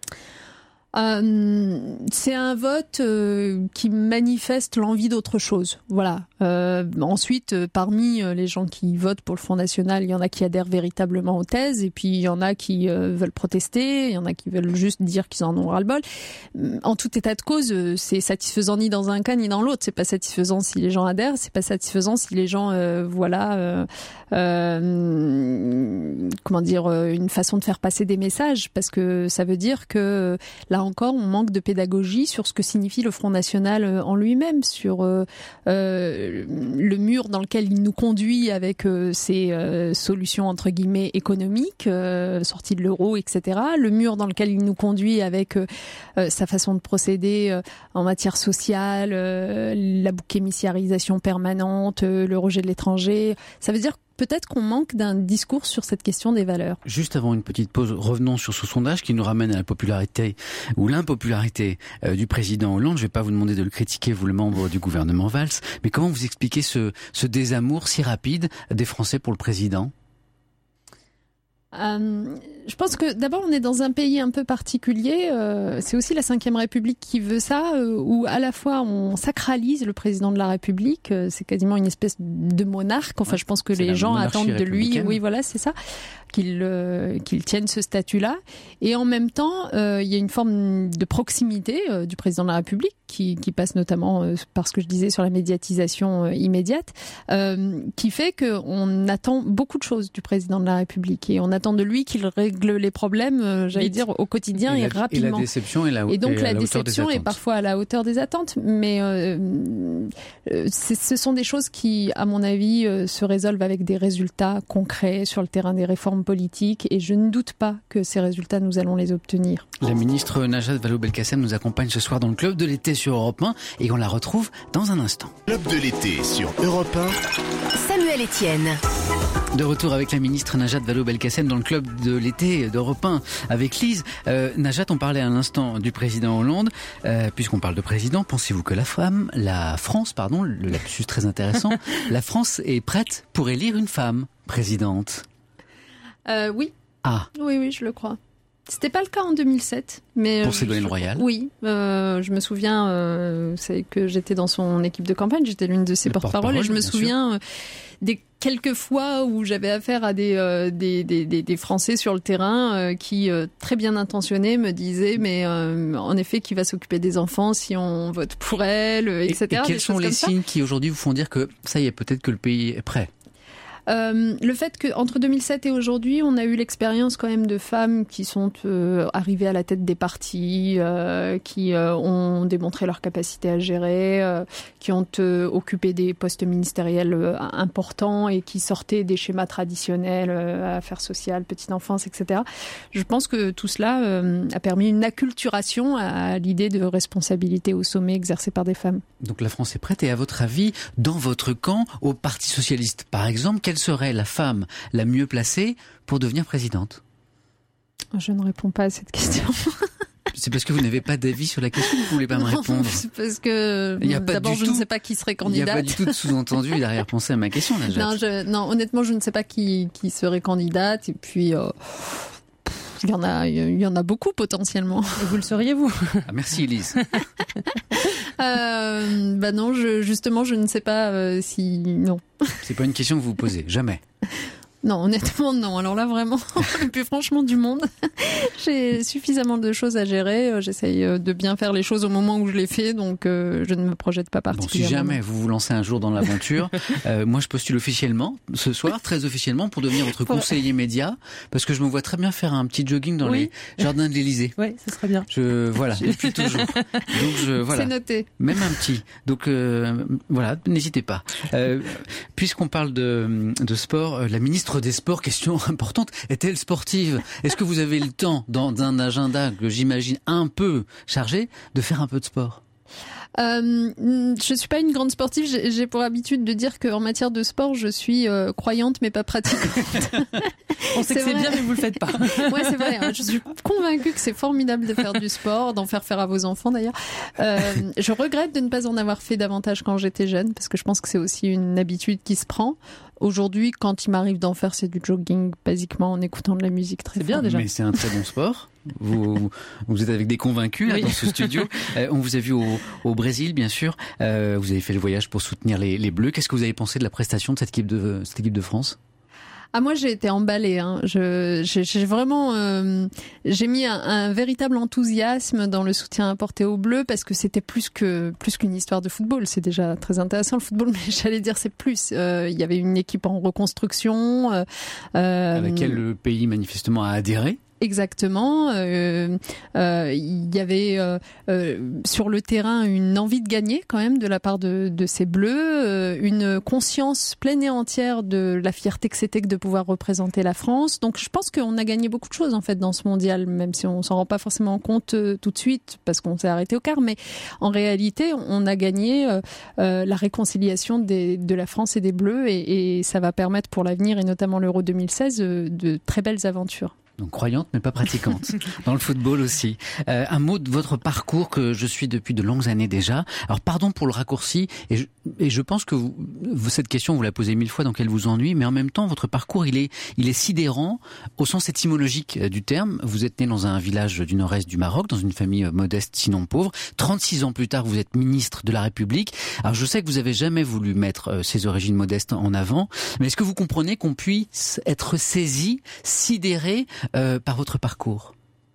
Euh, c'est un vote euh, qui manifeste l'envie d'autre chose. Voilà. Euh, ensuite, euh, parmi euh, les gens qui votent pour le Front National, il y en a qui adhèrent véritablement aux thèses, et puis il y en a qui euh, veulent protester, il y en a qui veulent juste dire qu'ils en ont ras-le-bol. En tout état de cause, euh, c'est satisfaisant ni dans un cas ni dans l'autre. C'est pas satisfaisant si les gens adhèrent, c'est pas satisfaisant si les gens, euh, voilà, euh, euh, comment dire, une façon de faire passer des messages, parce que ça veut dire que là encore, on manque de pédagogie sur ce que signifie le Front National en lui-même, sur euh, euh, le mur dans lequel il nous conduit avec euh, ses euh, solutions entre guillemets économiques, euh, sortie de l'euro, et cetera. Le mur dans lequel il nous conduit avec euh, euh, sa façon de procéder euh, en matière sociale, euh, la bouc émissarisation permanente, euh, le rejet de l'étranger. Ça veut dire peut-être qu'on manque d'un discours sur cette question des valeurs. Juste avant une petite pause, revenons sur ce sondage qui nous ramène à la popularité ou l'impopularité euh, du président Hollande. Je ne vais pas vous demander de le critiquer, vous le membre du gouvernement Valls, mais comment vous expliquez ce, ce désamour si rapide des Français pour le président ? Euh, je pense que d'abord on est dans un pays un peu particulier, euh, c'est aussi la cinquième République qui veut ça, euh, où à la fois on sacralise le président de la République, euh, c'est quasiment une espèce de monarque, enfin ouais, je pense que les gens attendent de lui, oui voilà c'est ça, qu'il, euh, qu'il tienne ce statut-là, et en même temps euh, il y a une forme de proximité euh, du président de la République qui, qui passe notamment euh, par ce que je disais sur la médiatisation euh, immédiate, euh, qui fait qu'on attend beaucoup de choses du président de la République, et on attend de lui qu'il règle les problèmes, euh, j'allais Vite. dire, au quotidien et, et, et la, rapidement. Et la déception est la, et donc et la, la déception est parfois à la hauteur des attentes, mais euh, c'est, ce sont des choses qui, à mon avis, euh, se résolvent avec des résultats concrets sur le terrain des réformes politiques, et je ne doute pas que ces résultats, nous allons les obtenir. La ministre Najat Vallaud-Belkacem nous accompagne ce soir dans le Club de l'été sur Europe un, et on la retrouve dans un instant. Club de l'été sur Europe un. Samuel Etienne. De retour avec la ministre Najat Vallaud-Belkacem dans le Club de l'été d'Europe un avec Lise. Euh, Najat, on parlait à l'instant du président Hollande. Euh, puisqu'on parle de président, pensez-vous que la femme, la France, pardon, le lapsus très intéressant, la France est prête pour élire une femme présidente ? euh, Oui. Ah. Oui, oui, je le crois. C'était pas le cas en deux mille sept, mais pour Ségolène Royal. Oui, euh, je me souviens, euh, c'est que j'étais dans son équipe de campagne, j'étais l'une de ses le porte-parole, porte-parole, et je me souviens euh, des quelques fois où j'avais affaire à des euh, des, des des des Français sur le terrain euh, qui euh, très bien intentionnés me disaient mais euh, en effet qui va s'occuper des enfants si on vote pour elle, et cetera. Et, et quels sont les signes qui aujourd'hui vous font dire que ça y est, peut-être que le pays est prêt ? Euh, le fait qu'entre deux mille sept et aujourd'hui, on a eu l'expérience quand même de femmes qui sont euh, arrivées à la tête des partis, euh, qui euh, ont démontré leur capacité à gérer, euh, qui ont euh, occupé des postes ministériels euh, importants et qui sortaient des schémas traditionnels, euh, affaires sociales, petite enfance, et cetera. Je pense que tout cela euh, a permis une acculturation à l'idée de responsabilité au sommet exercée par des femmes. Donc la France est prête, et à votre avis, dans votre camp, au Parti Socialiste par exemple, quelle serait la femme la mieux placée pour devenir présidente? Je ne réponds pas à cette question. C'est parce que vous n'avez pas d'avis sur la question que vous voulez pas me répondre? C'est parce que Il y a pas d'abord du je tout- ne sais pas qui serait Il n'y a candidate. pas du tout de sous-entendu derrière-pensée à ma question, là, Jacques. Non, je, non, honnêtement, je ne sais pas qui, qui serait candidate. Et puis, euh, il y en a, il y en a beaucoup potentiellement. Et vous le seriez vous? Ah, merci Elise. euh, bah non, je, justement, je ne sais pas euh, si non. C'est pas une question que vous vous posez, jamais. Non, honnêtement, non. Alors là, vraiment, le plus franchement du monde, j'ai suffisamment de choses à gérer. J'essaye de bien faire les choses au moment où je les fais, donc euh, je ne me projette pas Bon, si particulièrement. jamais vous vous lancez un jour dans l'aventure, euh, moi je postule officiellement, ce soir, très officiellement, pour devenir votre Pour- conseiller média, parce que je me vois très bien faire un petit jogging dans Oui. les jardins de l'Élysée. Oui, ce serait bien. Je, voilà, depuis toujours. Donc je, voilà. C'est noté. Même un petit. Donc euh, voilà, n'hésitez pas. Euh, puisqu'on parle de, de sport, euh, la ministre des Sports, question importante, est-elle sportive? Est-ce que vous avez le temps, dans un agenda que j'imagine un peu chargé, de faire un peu de sport? Euh, je suis pas une grande sportive. J'ai j'ai pour habitude de dire qu'en matière de sport, je suis euh, croyante mais pas pratiquante. On sait que c'est vrai. bien, mais vous le faites pas. Ouais, c'est vrai. hein. Je suis convaincue que c'est formidable de faire du sport, d'en faire faire à vos enfants d'ailleurs. Euh, je regrette de ne pas en avoir fait davantage quand j'étais jeune, parce que je pense que c'est aussi une habitude qui se prend. Aujourd'hui, quand il m'arrive d'en faire, c'est du jogging, basiquement en écoutant de la musique très C'est bien fort. déjà. Mais c'est un très bon sport. Vous, vous êtes avec des convaincus là, Oui. dans ce studio. Euh, on vous a vu au, au Brésil, bien sûr. Euh, vous avez fait le voyage pour soutenir les, les Bleus. Qu'est-ce que vous avez pensé de la prestation de cette équipe de, cette équipe de France? Ah, moi j'ai été emballée. Hein. Je, j'ai, j'ai vraiment, euh, j'ai mis un, un véritable enthousiasme dans le soutien apporté aux Bleus, parce que c'était plus que plus qu'une histoire de football. C'est déjà très intéressant le football, mais j'allais dire c'est plus. Euh, Il y avait une équipe en reconstruction, euh, À laquelle le pays manifestement a adhéré. Exactement. Euh, euh, il y avait euh, euh, sur le terrain une envie de gagner quand même de la part de, de ces Bleus, euh, une conscience pleine et entière de la fierté que c'était que de pouvoir représenter la France. Donc je pense qu'on a gagné beaucoup de choses en fait dans ce mondial, même si on s'en rend pas forcément compte euh, tout de suite parce qu'on s'est arrêté au quart. Mais en réalité, on a gagné euh, euh, la réconciliation des, de la France et des Bleus, et, et ça va permettre pour l'avenir, et notamment l'Euro deux mille seize, euh, de très belles aventures. Donc croyante mais pas pratiquante. Dans le football aussi. Euh, un mot de votre parcours que je suis depuis de longues années déjà. Alors pardon pour le raccourci, et je, et je pense que vous, vous, cette question vous la posez mille fois, donc elle vous ennuie, mais en même temps votre parcours il est, il est sidérant au sens étymologique du terme. Vous êtes né dans un village du nord-est du Maroc, dans une famille modeste sinon pauvre. trente-six ans plus tard, vous êtes ministre de la République. Alors je sais que vous avez jamais voulu mettre euh, ces origines modestes en avant, mais est-ce que vous comprenez qu'on puisse être saisi, sidéré Euh, par votre parcours?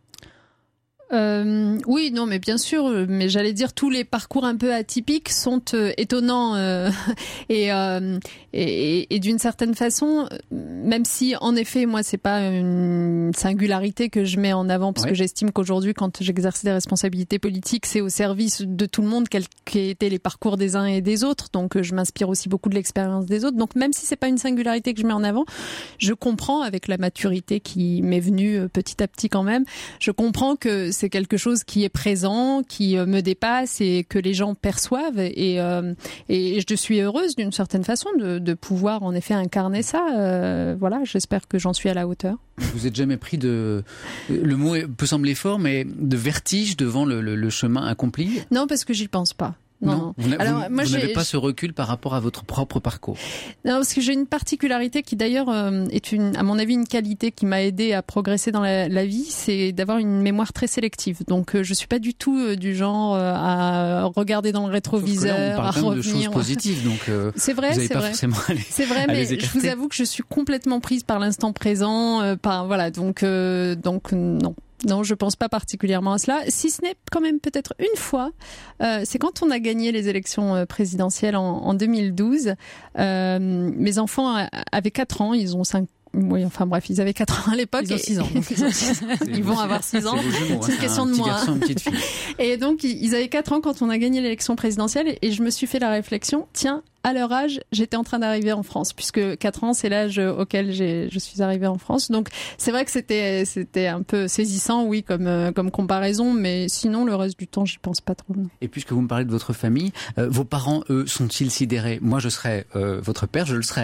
Euh, oui, non, mais bien sûr, mais j'allais dire tous les parcours un peu atypiques sont euh, étonnants euh, et, euh, et, et d'une certaine façon, même si en effet moi c'est pas une singularité que je mets en avant, parce Ouais. que j'estime qu'aujourd'hui quand j'exerce des responsabilités politiques, c'est au service de tout le monde quels qu'aient été les parcours des uns et des autres, donc euh, je m'inspire aussi beaucoup de l'expérience des autres. Donc même si c'est pas une singularité que je mets en avant, je comprends avec la maturité qui m'est venue euh, petit à petit quand même, je comprends que c'est quelque chose qui est présent, qui me dépasse et que les gens perçoivent, et, euh, et je suis heureuse d'une certaine façon de, de pouvoir en effet incarner ça. Euh, voilà, j'espère que j'en suis à la hauteur. Vous êtes jamais pris de, le mot peut sembler fort, mais de vertige devant le, le, le chemin accompli? Non, parce que j'y pense pas. Non, non. Vous, n'a- Alors, vous- moi, vous j'ai- n'avez pas ce recul par rapport à votre propre parcours. Non, parce que j'ai une particularité qui d'ailleurs euh, est une, à mon avis, une qualité qui m'a aidée à progresser dans la, la vie, c'est d'avoir une mémoire très sélective. Donc, euh, je suis pas du tout euh, du genre euh, à regarder dans le rétroviseur, Là, on parle à quand même de revenir. choses positives, donc euh, C'est vrai, vous n'avez c'est pas vrai. forcément à les, C'est vrai, à mais les je écarter. vous avoue que je suis complètement prise par l'instant présent, euh, par voilà, donc euh, donc non. Non, je pense pas particulièrement à cela. Si ce n'est quand même peut-être une fois, euh, c'est quand on a gagné les élections euh, présidentielles en, en deux mille douze. Euh, mes enfants a- avaient quatre ans, ils ont cinq. Oui, enfin bref, ils avaient quatre ans à l'époque. Ils ont et- six ans, donc. Ils, ont six ans. Ils vont avoir six ans. C'est vos jumeaux, hein, C'est une c'est question un de petit moi. garçon, une petite fille. Et donc, ils ils avaient quatre ans quand on a gagné l'élection présidentielle, et je me suis fait la réflexion, tiens, à leur âge, j'étais en train d'arriver en France, puisque quatre ans, c'est l'âge auquel j'ai, je suis arrivée en France. Donc, c'est vrai que c'était, c'était un peu saisissant, oui, comme, euh, comme comparaison, mais sinon, le reste du temps, j'y pense pas trop. Non. Et puisque vous me parlez de votre famille, euh, vos parents, eux, sont-ils sidérés? Moi, je serais euh, votre père, je le serais.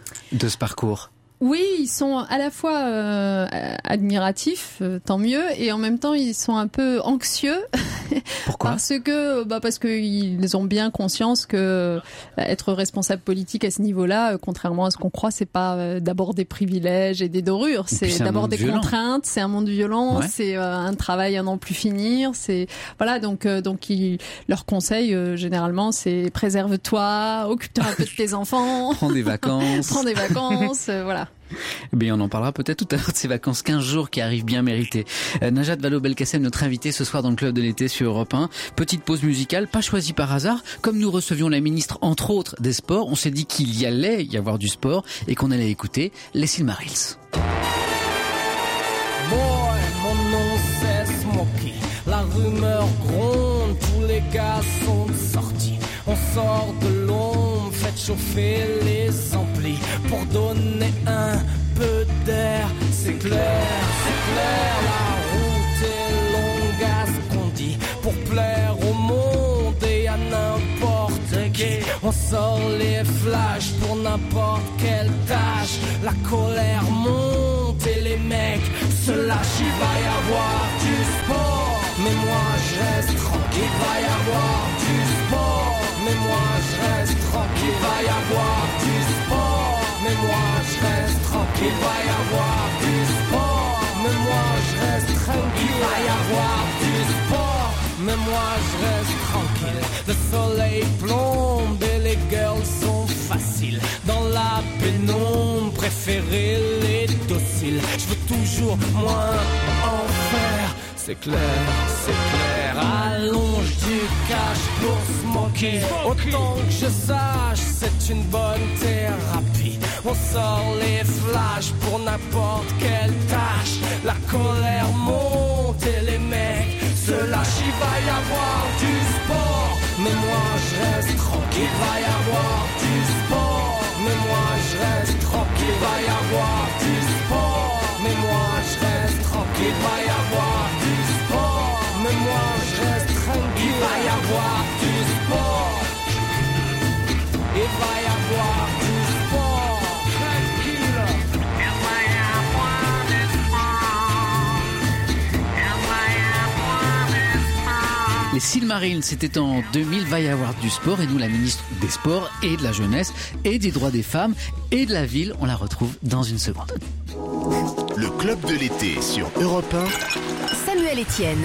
de ce parcours? Oui, ils sont à la fois euh, admiratifs, euh, tant mieux, et en même temps ils sont un peu anxieux. Pourquoi? Parce que, bah parce que ils ont bien conscience que euh, être responsable politique à ce niveau-là, euh, contrairement à ce qu'on croit, c'est pas euh, d'abord des privilèges et des dorures, c'est, c'est d'abord des violent. contraintes, c'est un monde violent, Ouais. c'est euh, un travail à n'en plus finir, c'est voilà donc euh, donc ils, leur conseil euh, généralement c'est préserve-toi, occupe-toi un peu de tes enfants, Prends des vacances. prends des vacances, euh, voilà. Eh bien, on en parlera peut-être tout à l'heure de ces vacances quinze jours qui arrivent bien méritées. Euh, Najat Vallaud-Belkacem, notre invitée ce soir dans le Club de l'été sur Europe un. Petite pause musicale, pas choisie par hasard. Comme nous recevions la ministre, entre autres, des sports, on s'est dit qu'il y allait y avoir du sport et qu'on allait écouter les Silmarils. Boy, mon nom c'est Smokey. La rumeur gronde, tous les gars sont sortis. On sort de l'ombre, faites chauffer les amplis pour donner un peu d'air. C'est clair, c'est clair, la route est longue à ce qu'on dit pour plaire au monde et à n'importe qui. On sort les flashs pour n'importe quelle tâche. La colère monte et les mecs se lâchent. Il va y avoir du sport, mais moi je reste tranquille. Il va y avoir du sport, mais moi je reste tranquille. Il va y avoir du sport, mais moi je reste tranquille. Il va y avoir du sport, mais moi je reste tranquille. Il va y avoir du sport, mais moi je reste tranquille. Le soleil plombe et les girls sont faciles. Dans la pénombre, préférez les dociles. Je veux toujours moins en faire. C'est clair, c'est clair. Allonge du cash pour smoker. Autant que je sache, c'est une bonne thérapie. On sort les flashs pour n'importe quelle tâche. La colère monte et les mecs se lâchent. Il va y avoir du sport, mais moi je reste tranquille. Il va y avoir du sport, mais moi je reste tranquille. Il va y avoir du sport, mais moi je reste tranquille. Il va y avoir du sport, mais moi je reste tranquille. Il va y avoir du sport, il va y avoir du sport, tranquille. Il va y avoir du sport, il va y avoir du sport. Les Silmarils, c'était en deux mille, va y avoir du sport et nous, la ministre des Sports et de la Jeunesse et des Droits des Femmes et de la Ville, on la retrouve dans une seconde. Le Club de l'été sur Europe un. Samuel Etienne.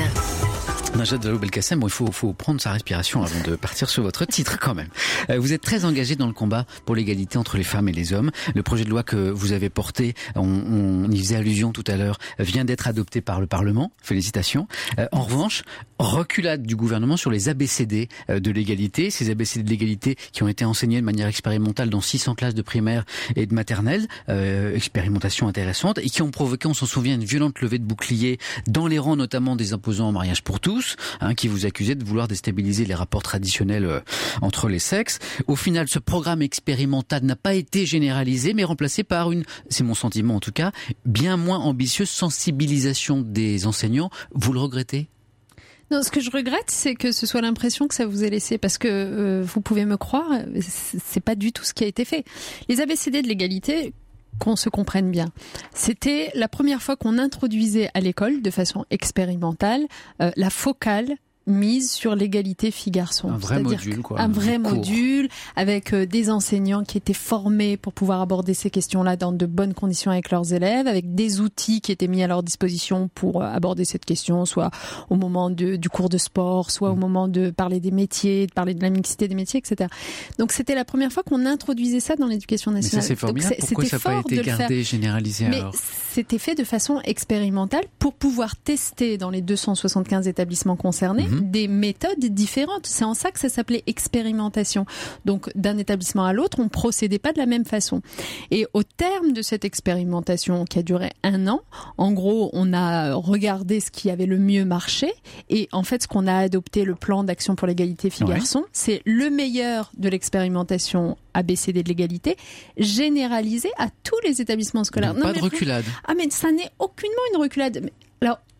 Najat Vallaud-Belkacem, bon, il faut, faut prendre sa respiration avant de partir sur votre titre quand même. Euh, vous êtes très engagé dans le combat pour l'égalité entre les femmes et les hommes. Le projet de loi que vous avez porté, on, on y faisait allusion tout à l'heure, vient d'être adopté par le Parlement. Félicitations. Euh, en revanche, reculade du gouvernement sur les A B C D de l'égalité. Ces A B C D de l'égalité qui ont été enseignés de manière expérimentale dans six cents classes de primaire et de maternelle. Euh, expérimentation intéressante et qui ont provoqué, on s'en souvient, une violente levée de boucliers dans les rangs notamment des opposants au mariage pour tous. Hein, qui vous accusait de vouloir déstabiliser les rapports traditionnels euh, entre les sexes. Au final, ce programme expérimental n'a pas été généralisé, mais remplacé par une, c'est mon sentiment en tout cas, bien moins ambitieuse sensibilisation des enseignants. Vous le regrettez ? Non, ce que je regrette, c'est que ce soit l'impression que ça vous ait laissé, parce que euh, vous pouvez me croire, c'est pas du tout ce qui a été fait. Les A B C D de l'égalité, qu'on se comprenne bien. C'était la première fois qu'on introduisait à l'école, de façon expérimentale, euh, la focale mise sur l'égalité filles-garçons. Un vrai module, quoi. Un vrai cours. module avec euh, des enseignants qui étaient formés pour pouvoir aborder ces questions-là dans de bonnes conditions avec leurs élèves, avec des outils qui étaient mis à leur disposition pour euh, aborder cette question, soit au moment de, du cours de sport, soit au moment de parler des métiers, de parler de la mixité des métiers, et cetera. Donc c'était la première fois qu'on introduisait ça dans l'éducation nationale. Mais ça c'est formidable. Donc, pourquoi ça n'a pas été gardé, généralisé Mais alors ? C'était fait de façon expérimentale pour pouvoir tester dans les deux cent soixante-quinze établissements concernés mmh. des méthodes différentes. C'est en ça que ça s'appelait expérimentation. Donc d'un établissement à l'autre, on procédait pas de la même façon. Et au terme de cette expérimentation qui a duré un an, en gros, on a regardé ce qui avait le mieux marché et en fait, ce qu'on a adopté, le plan d'action pour l'égalité filles-garçons, ouais. c'est le meilleur de l'expérimentation A B C D de l'égalité, généralisé à tous les établissements scolaires. Donc non, pas de reculade. Ah mais ça n'est aucunement une reculade. Alors,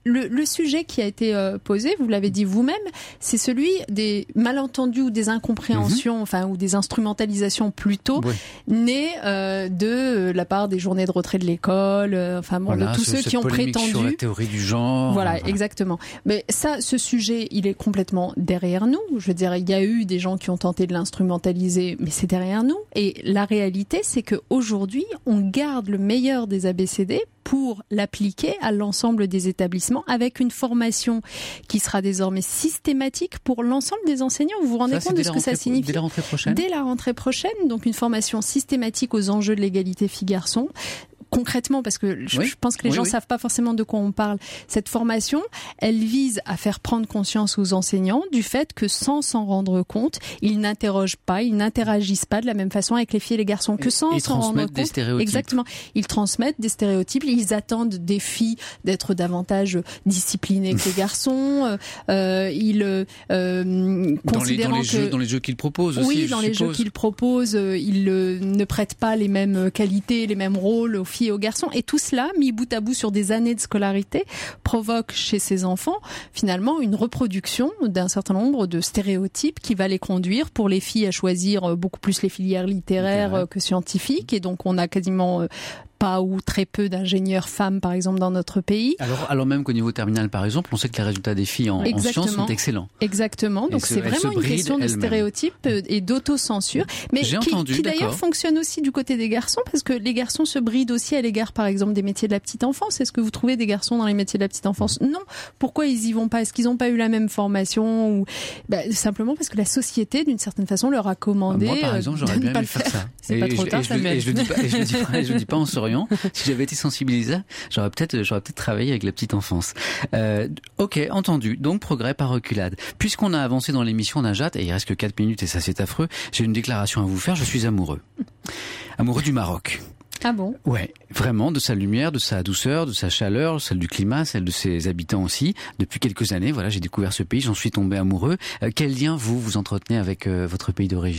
le, le sujet qui a été euh, posé, vous l'avez dit vous-même, c'est celui des malentendus ou des incompréhensions, mmh. enfin ou des instrumentalisations plutôt oui. nées euh, de la part des journées de retrait de l'école, euh, enfin bon, voilà, de tous ce, ceux qui ont prétendu sur la théorie du genre. Voilà, voilà, exactement. Mais ça, ce sujet, il est complètement derrière nous. Je veux dire, il y a eu des gens qui ont tenté de l'instrumentaliser, mais c'est derrière nous. Et la réalité, c'est que aujourd'hui, on garde le meilleur des A B C D pour l'appliquer à l'ensemble des établissements avec une formation qui sera désormais systématique pour l'ensemble des enseignants. Vous vous rendez ça, compte de ce que ça signifie ? Dès la rentrée prochaine ? Dès la rentrée prochaine, donc une formation systématique aux enjeux de l'égalité filles-garçons. Concrètement, parce que je, oui. je pense que les oui, gens ne oui. savent pas forcément de quoi on parle. Cette formation, elle vise à faire prendre conscience aux enseignants du fait que sans s'en rendre compte, ils n'interrogent pas, ils n'interagissent pas de la même façon avec les filles et les garçons. Que sans et s'en rendre compte, des stéréotypes. Exactement, ils transmettent des stéréotypes. Ils attendent des filles d'être davantage disciplinées que les garçons. Euh, ils euh, considèrent dans les, dans les que jeux, dans les jeux qu'ils proposent aussi. Oui, dans les suppose. jeux qu'ils proposent, ils euh, ne prêtent pas les mêmes qualités, les mêmes rôles aux filles et aux garçons. Et tout cela, mis bout à bout sur des années de scolarité, provoque chez ces enfants, finalement, une reproduction d'un certain nombre de stéréotypes qui va les conduire, pour les filles, à choisir beaucoup plus les filières littéraires Littéraire. que scientifiques. Et donc, on a quasiment pas ou très peu d'ingénieurs femmes, par exemple, dans notre pays. Alors, alors même qu'au niveau terminal, par exemple, on sait que les résultats des filles en, en sciences sont excellents. Exactement. Donc, se, c'est vraiment une question de stéréotypes et d'autocensure. Mais J'ai qui, entendu, qui d'ailleurs fonctionne aussi du côté des garçons, parce que les garçons se brident aussi à l'égard, par exemple, des métiers de la petite enfance. Est-ce que vous trouvez des garçons dans les métiers de la petite enfance ? Non. Pourquoi ils y vont pas ? Est-ce qu'ils n'ont pas eu la même formation ou... bah, simplement parce que la société, d'une certaine façon, leur a commandé. Moi, par exemple, j'aurais de bien ne pas aimé le faire. faire ça. C'est et pas trop je, tard, et je, et je le dis pas, et je le dis pas, et je le dis pas en souriant. Si j'avais été sensibilisé, j'aurais peut-être, j'aurais peut-être travaillé avec la petite enfance. Euh, ok, entendu. Donc progrès par reculade. Puisqu'on a avancé dans l'émission Najat, et il reste que quatre minutes et ça c'est affreux, j'ai une déclaration à vous faire. Je suis amoureux, amoureux du Maroc. Ah bon ? Ouais, vraiment, de sa lumière, de sa douceur, de sa chaleur, celle du climat, celle de ses habitants aussi. Depuis quelques années, voilà, j'ai découvert ce pays, j'en suis tombé amoureux. Euh, quel lien vous vous entretenez avec euh, votre pays d'origine ?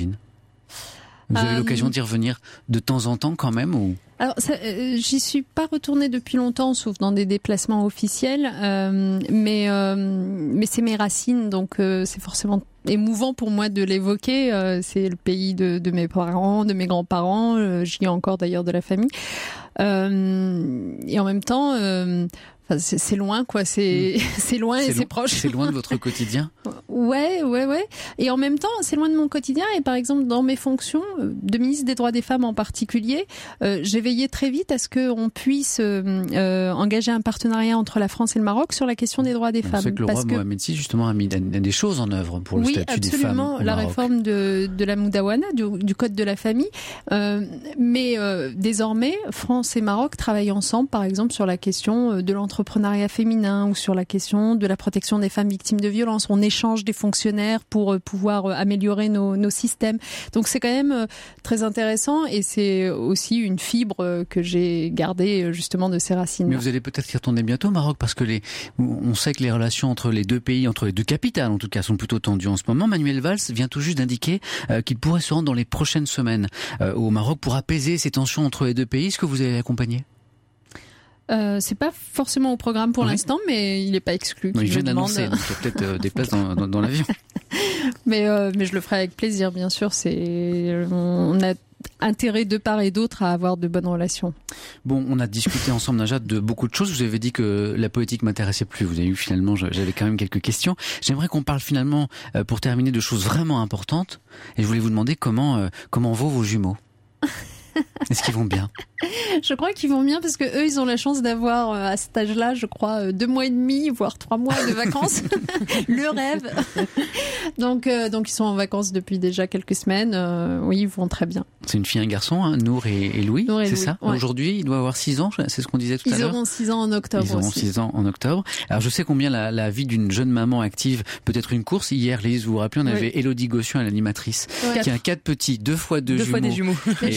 Vous avez euh... l'occasion d'y revenir de temps en temps quand même ou... Alors, ça, euh, j'y suis pas retournée depuis longtemps, sauf dans des déplacements officiels, euh, mais euh, mais c'est mes racines, donc euh, c'est forcément émouvant pour moi de l'évoquer. Euh, c'est le pays de, de mes parents, de mes grands-parents. Euh, j'y ai encore d'ailleurs de la famille. Euh, et en même temps, euh, enfin, c'est, c'est loin, quoi. C'est, mmh. c'est loin c'est et lo- c'est proche. C'est loin de votre quotidien. Ouais, ouais, ouais. Et en même temps, c'est loin de mon quotidien. Et par exemple, dans mes fonctions de ministre des droits des femmes en particulier, euh, j'ai veillé très vite à ce qu'on puisse euh, engager un partenariat entre la France et le Maroc sur la question des droits des On femmes. sait que le Parce roi que... Mohamed six, justement, a mis des choses en œuvre pour le oui, statut des femmes. Oui, absolument. La Maroc. réforme de, de la Moudawana, du, du Code de la famille. Euh, mais euh, désormais, France et Maroc travaillent ensemble, par exemple, sur la question de l'entrepreneuriat féminin ou sur la question de la protection des femmes victimes de violences. On échange des fonctionnaires pour pouvoir améliorer nos, nos systèmes. Donc c'est quand même très intéressant et c'est aussi une fibre que j'ai gardée justement de ces racines. Mais vous allez peut-être y retourner bientôt au Maroc parce que les, on sait que les relations entre les deux pays, entre les deux capitales en tout cas, sont plutôt tendues en ce moment. Manuel Valls vient tout juste d'indiquer euh, qu'il pourrait se rendre dans les prochaines semaines euh, au Maroc pour apaiser ces tensions entre les deux pays. Est-ce que vous allez l'accompagner ? Euh, c'est pas forcément au programme pour oui. l'instant, mais il n'est pas exclu. Non, il vient d'annoncer, demande... donc il y a peut-être euh, des places dans, dans, dans l'avion. mais, euh, mais je le ferai avec plaisir, bien sûr. C'est, on a intérêt de part et d'autre à avoir de bonnes relations. Bon, on a discuté ensemble, Najat, de beaucoup de choses. Vous avez dit que la politique m'intéressait plus. Vous avez eu finalement, j'avais quand même quelques questions. J'aimerais qu'on parle finalement, euh, pour terminer, de choses vraiment importantes. Et je voulais vous demander comment, euh, comment vont vos jumeaux ? Est-ce qu'ils vont bien ? Je crois qu'ils vont bien parce que eux, ils ont la chance d'avoir à cet âge-là, je crois, deux mois et demi, voire trois mois de vacances. Le rêve. Donc, euh, donc ils sont en vacances depuis déjà quelques semaines. Euh, oui, ils vont très bien. C'est une fille et un garçon, hein, Nour et, et Louis, Nour et c'est Louis, ça. ouais. Aujourd'hui, il doit avoir six ans, c'est ce qu'on disait tout ils à l'heure. Ils auront six ans en octobre. Ils auront aussi. six ans en octobre. Alors je sais combien la, la vie d'une jeune maman active peut être une course. Hier, Lise, vous vous rappelez, on avait oui. Élodie Gossuin, l'animatrice, ouais. qui a quatre petits, deux fois deux, deux jumeaux. Fois des jumeaux. Mais je sais,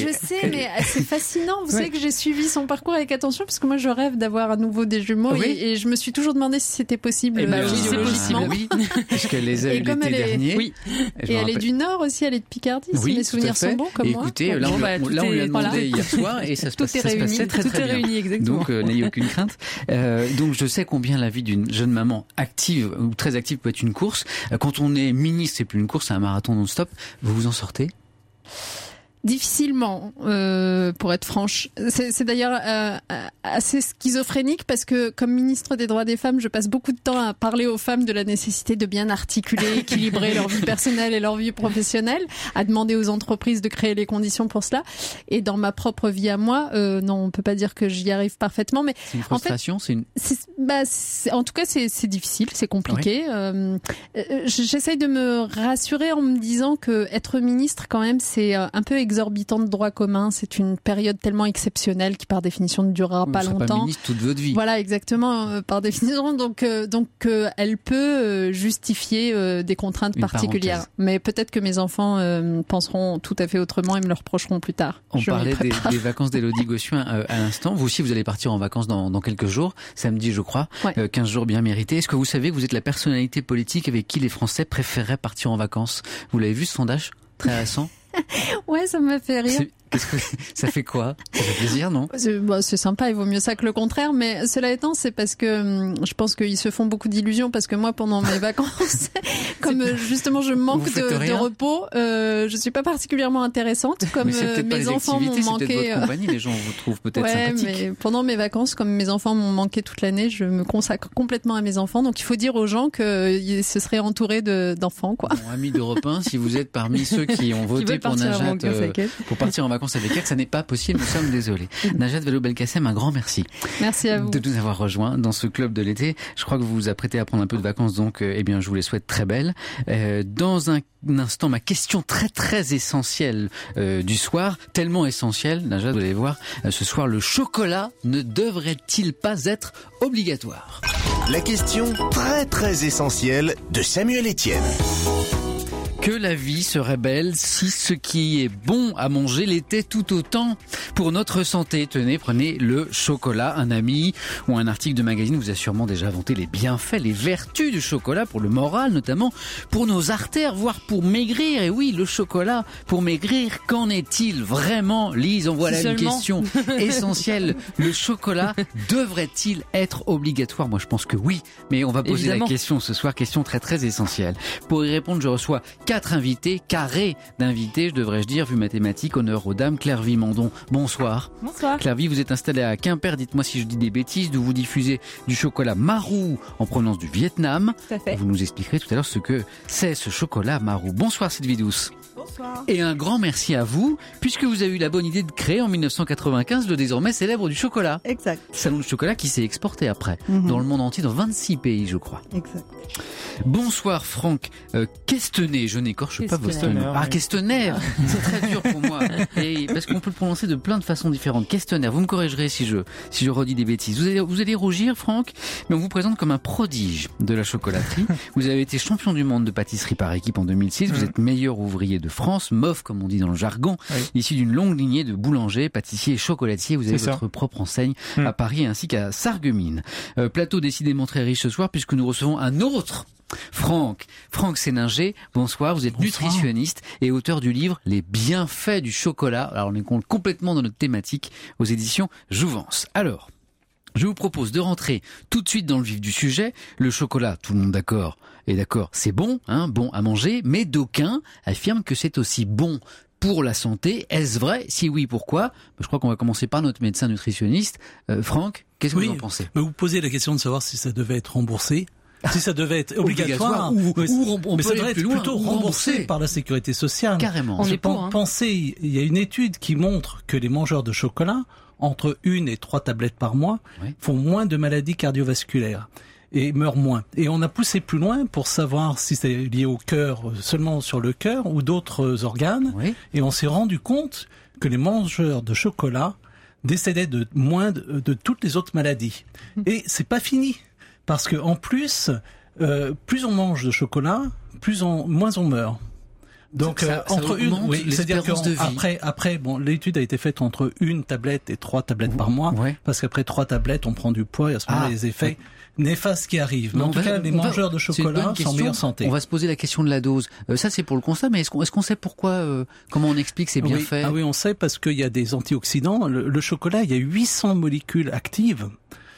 mais c'est fascinant. Vous ouais. savez que j'ai suivi son parcours avec attention parce que moi je rêve d'avoir à nouveau des jumeaux oui. et, et je me suis toujours demandé si c'était possible. Eh ben, euh, oui, c'est possible, oui, puisqu'elle les a eu l'été dernier. Oui. Et, et elle est du Nord aussi, elle est de Picardie, oui, si mes souvenirs sont bons comme et moi. Écoutez, là, on, bah, là on lui a demandé voilà. hier soir et ça se, passe, ça se passait très très bien. Réuni, exactement. Donc euh, n'ayez aucune crainte. Euh, donc je sais combien la vie d'une jeune maman active ou très active peut être une course. Quand on est ministre, c'est plus une course, c'est un marathon non-stop. Vous vous en sortez ? Difficilement, euh, pour être franche. C'est, c'est d'ailleurs euh, assez schizophrénique parce que comme ministre des droits des femmes, je passe beaucoup de temps à parler aux femmes de la nécessité de bien articuler, équilibrer leur vie personnelle et leur vie professionnelle, à demander aux entreprises de créer les conditions pour cela. Et dans ma propre vie à moi, euh, non, on peut pas dire que j'y arrive parfaitement, mais c'est une frustration, en fait, c'est une. C'est, bah, c'est, en tout cas, c'est, c'est difficile, c'est compliqué. Oui. Euh, j'essaye de me rassurer en me disant que être ministre, quand même, c'est un peu exorbitant de droit commun, c'est une période tellement exceptionnelle qui par définition ne durera Vous pas ne serez longtemps. Pas ministre toute votre vie. Voilà, exactement, euh, par définition. Donc, euh, donc, euh, elle peut euh, justifier euh, des contraintes une particulières. Parenthèse. Mais peut-être que mes enfants euh, penseront tout à fait autrement et me le reprocheront plus tard. On Je parlait des, des vacances d'Élodie Gossuin euh, à l'instant. Vous aussi, vous allez partir en vacances dans, dans quelques jours, samedi, je crois, ouais. euh, quinze jours bien mérités. Est-ce que vous savez que vous êtes la personnalité politique avec qui les Français préféreraient partir en vacances ? Vous l'avez vu ce sondage très récent ? Ouais, ça m'a fait rire. C'est... Qu'est-ce que ça fait quoi ? Ça fait plaisir, non ? c'est, bah, c'est sympa, il vaut mieux ça que le contraire. Mais cela étant, c'est parce que je pense qu'ils se font beaucoup d'illusions parce que moi, pendant mes vacances, comme justement je manque de, de repos, euh, je suis pas particulièrement intéressante. Comme mais mes enfants m'ont manqué. C'est peut-être votre compagnie, les gens vous trouvent peut-être ouais, sympathique. Mais pendant mes vacances, comme mes enfants m'ont manqué toute l'année, je me consacre complètement à mes enfants. Donc il faut dire aux gens que se seraient entourés de, d'enfants, quoi. Bon, amis d'Europe un, si vous êtes parmi ceux qui ont voté qui pour Najat euh, pour partir en vacances avec elle, ça n'est pas possible, nous sommes désolés. Najat Vallaud-Belkacem, un grand merci. Merci à vous. De nous avoir rejoints dans ce club de l'été. Je crois que vous vous apprêtez à prendre un peu de vacances, donc euh, eh bien, je vous les souhaite très belles. Euh, dans un, un instant, ma question très très essentielle euh, du soir, tellement essentielle, Najat, vous allez voir, euh, ce soir, le chocolat ne devrait-il pas être obligatoire ? La question très très essentielle de Samuel Etienne. Que la vie serait belle si ce qui est bon à manger l'était tout autant pour notre santé. Tenez, prenez le chocolat. Un ami ou un article de magazine vous a sûrement déjà vanté les bienfaits, les vertus du chocolat pour le moral, notamment pour nos artères, voire pour maigrir. Et oui, le chocolat pour maigrir, qu'en est-il vraiment ? Lise, en voilà si une seulement. Question essentielle. Le chocolat devrait-il être obligatoire ? Moi, je pense que oui, mais on va poser Évidemment. La question ce soir, question très très essentielle. Pour y répondre, je reçois quatre invités, carrés d'invités, je devrais-je dire, vu mathématiques, honneur aux dames. Claire Vimandon, bonsoir. Bonsoir. Claire V, vous êtes installée à Quimper, dites-moi si je dis des bêtises, d'où vous diffusez du chocolat Marou en provenance du Vietnam. Tout à fait. Vous nous expliquerez tout à l'heure ce que c'est ce chocolat Marou. Bonsoir Sylvie Douce. Bonsoir. Et un grand merci à vous, puisque vous avez eu la bonne idée de créer en dix-neuf cent quatre-vingt-quinze le désormais célèbre du chocolat. Exact. Salon du chocolat qui s'est exporté après, mm-hmm. dans le monde entier, dans vingt-six pays, je crois. Exact. Bonsoir Franck euh, Questenay, je n'écorche pas votre nom. Ah, Questener, c'est très dur pour moi. Et parce qu'on peut le prononcer de plein de façons différentes. Questener, vous me corrigerez si je si je redis des bêtises. Vous allez, vous allez rougir, Franck, mais on vous présente comme un prodige de la chocolaterie. Vous avez été champion du monde de pâtisserie par équipe en deux mille six. Vous êtes meilleur ouvrier de France, M O F comme on dit dans le jargon, oui. Issu d'une longue lignée de boulangers, pâtissiers et chocolatiers. Vous avez c'est votre ça. Propre enseigne mmh. à Paris ainsi qu'à Sarreguemines. Euh, plateau décidément très riche ce soir puisque nous recevons un autre Franck, Franck Séninger, bonsoir, vous êtes bonsoir. Nutritionniste et auteur du livre Les bienfaits du chocolat. Alors on est complètement dans notre thématique aux éditions Jouvence. Alors, je vous propose de rentrer tout de suite dans le vif du sujet. Le chocolat, tout le monde d'accord, est d'accord, c'est bon, hein, bon à manger, mais d'aucuns affirment que c'est aussi bon pour la santé. Est-ce vrai ? Si oui, pourquoi ? Je crois qu'on va commencer par notre médecin nutritionniste. Euh, Franck, qu'est-ce que oui, vous en pensez ? Mais vous posez la question de savoir si ça devait être remboursé. Si ça devait être obligatoire, obligatoire ou, ou on mais peut ça devrait être loin, plutôt remboursé, remboursé par la sécurité sociale. Carrément. On est pour, hein. Pensez, il y a une étude qui montre que les mangeurs de chocolat, entre une et trois tablettes par mois, oui. font moins de maladies cardiovasculaires et meurent moins. Et on a poussé plus loin pour savoir si c'est lié au cœur, seulement sur le cœur ou d'autres organes. Oui. Et on s'est rendu compte que les mangeurs de chocolat décédaient de moins de, de toutes les autres maladies. Et c'est pas fini. Parce que en plus, euh, plus on mange de chocolat, plus on, moins on meurt. Donc Ça- euh, ça entre une, augmente oui, c'est-à-dire l'espérance de vie. qu'après, après, bon, l'étude a été faite entre une tablette et trois tablettes par mois, parce qu'après trois tablettes, on prend du poids et à ce moment-là, Ah, les effets néfastes qui arrivent. Mais Non, en tout on va- cas, les on va- mangeurs de c'est une chocolat bonne sont en question. meilleure santé. On va se poser la question de la dose. Euh, ça, c'est pour le constat, mais est-ce qu'on, est-ce qu'on sait pourquoi, euh, comment on explique ces Oui. bienfaits? Ah oui, on sait parce qu'il y a des antioxydants. Le, le chocolat, il y a huit cents molécules actives.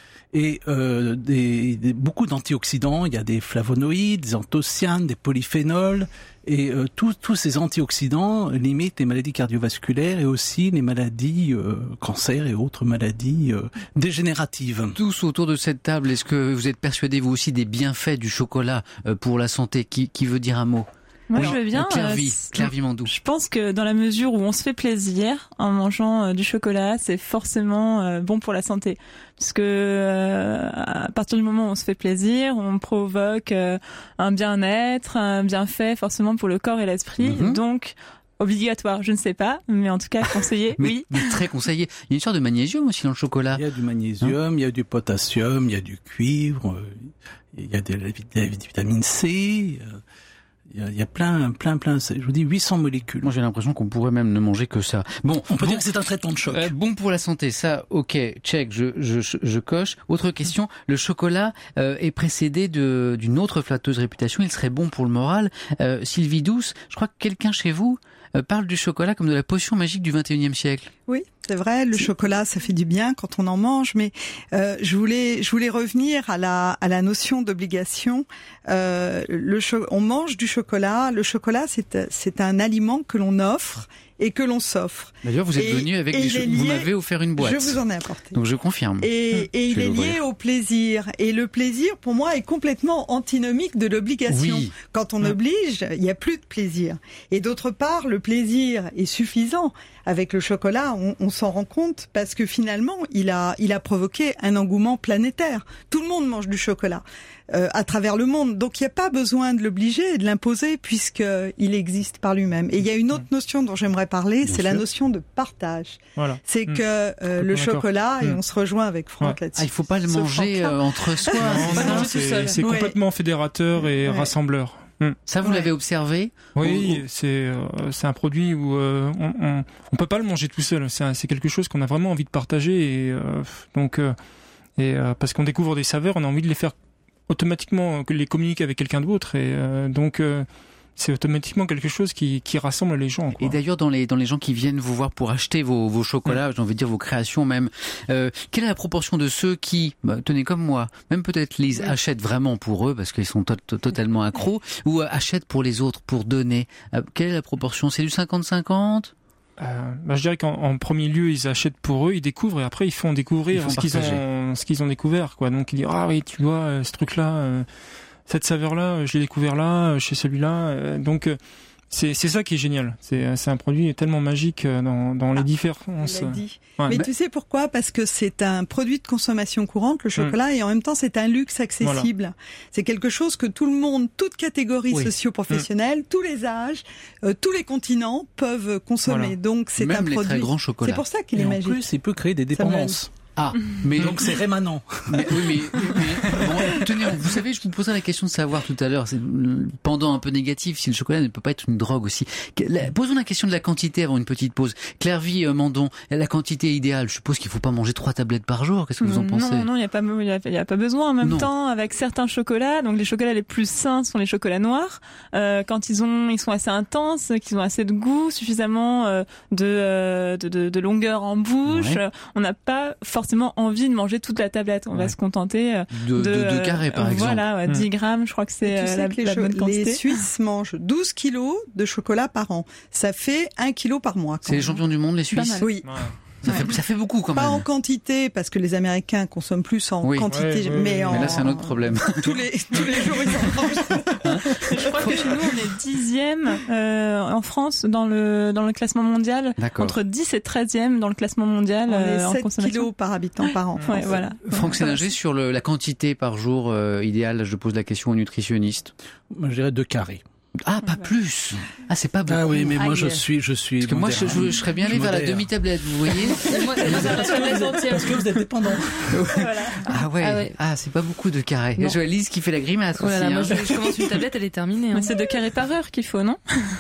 Et euh, des, des, beaucoup d'antioxydants, il y a des flavonoïdes, des anthocyanes, des polyphénols, et euh, tous tous ces antioxydants limitent les maladies cardiovasculaires et aussi les maladies euh, cancer et autres maladies euh, dégénératives. Tous autour de cette table, est-ce que vous êtes persuadés vous aussi des bienfaits du chocolat euh, pour la santé? Qui, qui veut dire un mot? Moi, Oui, je veux bien. Claire euh, Vie, c- Claire Vimandou. Je pense que dans la mesure où on se fait plaisir en mangeant euh, du chocolat, c'est forcément euh, bon pour la santé. Parce que euh, à partir du moment où on se fait plaisir, on provoque euh, un bien-être, un bienfait forcément pour le corps et l'esprit. Mhm. Donc, obligatoire, je ne sais pas, mais en tout cas conseillé, Mais, oui. mais très conseillé. Il y a une sorte de magnésium aussi dans le chocolat. Il y a du magnésium, il y a du potassium, il y a du cuivre, euh, il y a de la, vit- de la vitamine C. euh, Il y, a, il y a plein, plein, plein, je vous dis huit cents molécules. Moi j'ai l'impression qu'on pourrait même ne manger que ça. Bon, on peut bon, dire que c'est un traitement de choc. euh, bon pour la santé, ça, ok, check, je, je, je, je coche. Autre question, le chocolat euh, est précédé de d'une autre flatteuse réputation, il serait bon pour le moral. Euh, Sylvie Douce, je crois que quelqu'un chez vous euh, parle du chocolat comme de la potion magique du vingt et unième siècle. Oui, c'est vrai, le chocolat, ça fait du bien quand on en mange, mais euh, je voulais, je voulais revenir à la, à la notion d'obligation. Euh, le cho- on mange du chocolat. Le chocolat, c'est, c'est un aliment que l'on offre et que l'on s'offre. D'ailleurs, vous êtes Et- venu avec et des il est cho- vous lié- m'avez offert une boîte. Je vous en ai apporté. Donc je confirme. Et, et Je il vais est l'ouvrir. lié au plaisir. Et le plaisir, pour moi, est complètement antinomique de l'obligation. Oui. Quand on Mm. oblige, il n'y a plus de plaisir. Et d'autre part, le plaisir est suffisant. Avec le chocolat, on, on s'en rend compte parce que finalement, il a, il a provoqué un engouement planétaire. Tout le monde mange du chocolat euh, à travers le monde. Donc il n'y a pas besoin de l'obliger et de l'imposer puisqu'il existe par lui-même. Et il y a une autre notion dont j'aimerais parler, Bien c'est la sûr. notion de partage. Voilà. C'est Mm. que euh, Complètement le d'accord. chocolat, et Mm. on se rejoint avec Franck Ouais. là-dessus. Ah, il faut pas le Ce manger Franck-là. euh, entre soi. Non, c'est non, ça c'est, c'est Ouais. complètement fédérateur et Ouais. rassembleur. Mm. Ça, vous l'avez observé? Oui, c'est euh, c'est un produit où euh, on, on on peut pas le manger tout seul. C'est un- c'est quelque chose qu'on a vraiment envie de partager et euh, donc euh, et euh, parce qu'on découvre des saveurs, on a envie de les faire automatiquement, que les communiquer avec quelqu'un d'autre et euh, donc euh, c'est automatiquement quelque chose qui qui rassemble les gens. Quoi. Et d'ailleurs, dans les dans les gens qui viennent vous voir pour acheter vos vos chocolats, j'ai envie de dire vos créations même, euh, quelle est la proportion de ceux qui, bah, tenez comme moi, même peut-être Lise, achètent vraiment pour eux parce qu'ils sont to- to- totalement accros, ou euh, achètent pour les autres, pour donner? Euh, quelle est la proportion? C'est du cinquante cinquante? Euh, bah, je dirais qu'en en premier lieu, ils achètent pour eux, ils découvrent et après ils font découvrir Ils font ce qu'ils partager. ont, ce qu'ils ont découvert, quoi. Donc ils disent ah oui, tu vois, euh, ce truc-là, euh, cette saveur-là, je l'ai découvert là, euh, chez celui-là. euh, donc euh, c'est c'est ça qui est génial. C'est c'est un produit tellement magique euh, dans dans les différences. Il l'a dit. Ouais. Mais tu sais pourquoi? Parce que c'est un produit de consommation courante, le chocolat, et en même temps c'est un luxe accessible. C'est quelque chose que tout le monde, toutes catégories Oui. socio-professionnelles, tous les âges, euh, tous les continents peuvent consommer. Voilà. Donc c'est Même un les produit. très grands chocolats. C'est pour ça qu'il Et est en magique. plus, il peut créer des Ça me dépendances. Ah, mais Donc c'est rémanent. Mais, oui, mais, mais bon, tenez, vous savez, je vous posais la question de savoir tout à l'heure, c'est pendant un peu négatif, si le chocolat ne peut pas être une drogue aussi. Que- la- Posons la question de la quantité avant une petite pause. Claire-Vie euh, Mandon, la quantité idéale, je suppose qu'il faut pas manger trois tablettes par jour. Qu'est-ce que vous en pensez? Non, non, il n'y a pas, il y a, il y a pas besoin. En même Non. temps, avec certains chocolats, donc les chocolats les plus sains sont les chocolats noirs. Euh, quand ils ont, ils sont assez intenses, qu'ils ont assez de goût, suffisamment euh, de, euh, de, de, de longueur en bouche, Ouais. euh, on n'a pas forcément envie de manger toute la tablette. On va se contenter euh, De- de- de euh, carrés, par Voilà, ouais, exemple. dix grammes, je crois que c'est Tu euh, sais la, que les, la cho- bonne quantité. les Suisses mangent douze kilos de chocolat par an. Ça fait un kilo par mois. quand C'est les même. champions du monde, les Pas Suisses? mal. Oui. Ça, fait, ça fait beaucoup quand Pas même. en quantité, parce que les Américains consomment plus en Oui. quantité, Ouais, ouais, mais ouais. en... Mais là, c'est un autre problème. tous les, tous les jours, ils en mangent. Je crois que chez nous, on est dixième euh, en France dans le dans le classement mondial, D'accord. entre dix et treizième dans le classement mondial On euh, est en sept consommation. kilos par habitant par an. en Ouais, France. voilà. Franck Séninger, sur le, la quantité par jour euh, idéale, je pose la question aux nutritionnistes. Moi, je dirais deux carrés. Ah, pas plus. Ah, c'est pas beaucoup. Ah oui, mais moi Aïe. je suis, je suis. Parce que moi, je, je, je serais bien allé vers la demi-tablette, vous voyez. Moi, parce, que parce que vous êtes dépendant. Voilà. Ah ouais. Ah ouais. Ah, c'est pas beaucoup de carrés. Je vois Lise qui fait la grimace Oh là aussi. là, moi, hein. je, je commence une tablette, elle est terminée. Hein. Mais c'est deux carrés par heure qu'il faut, non?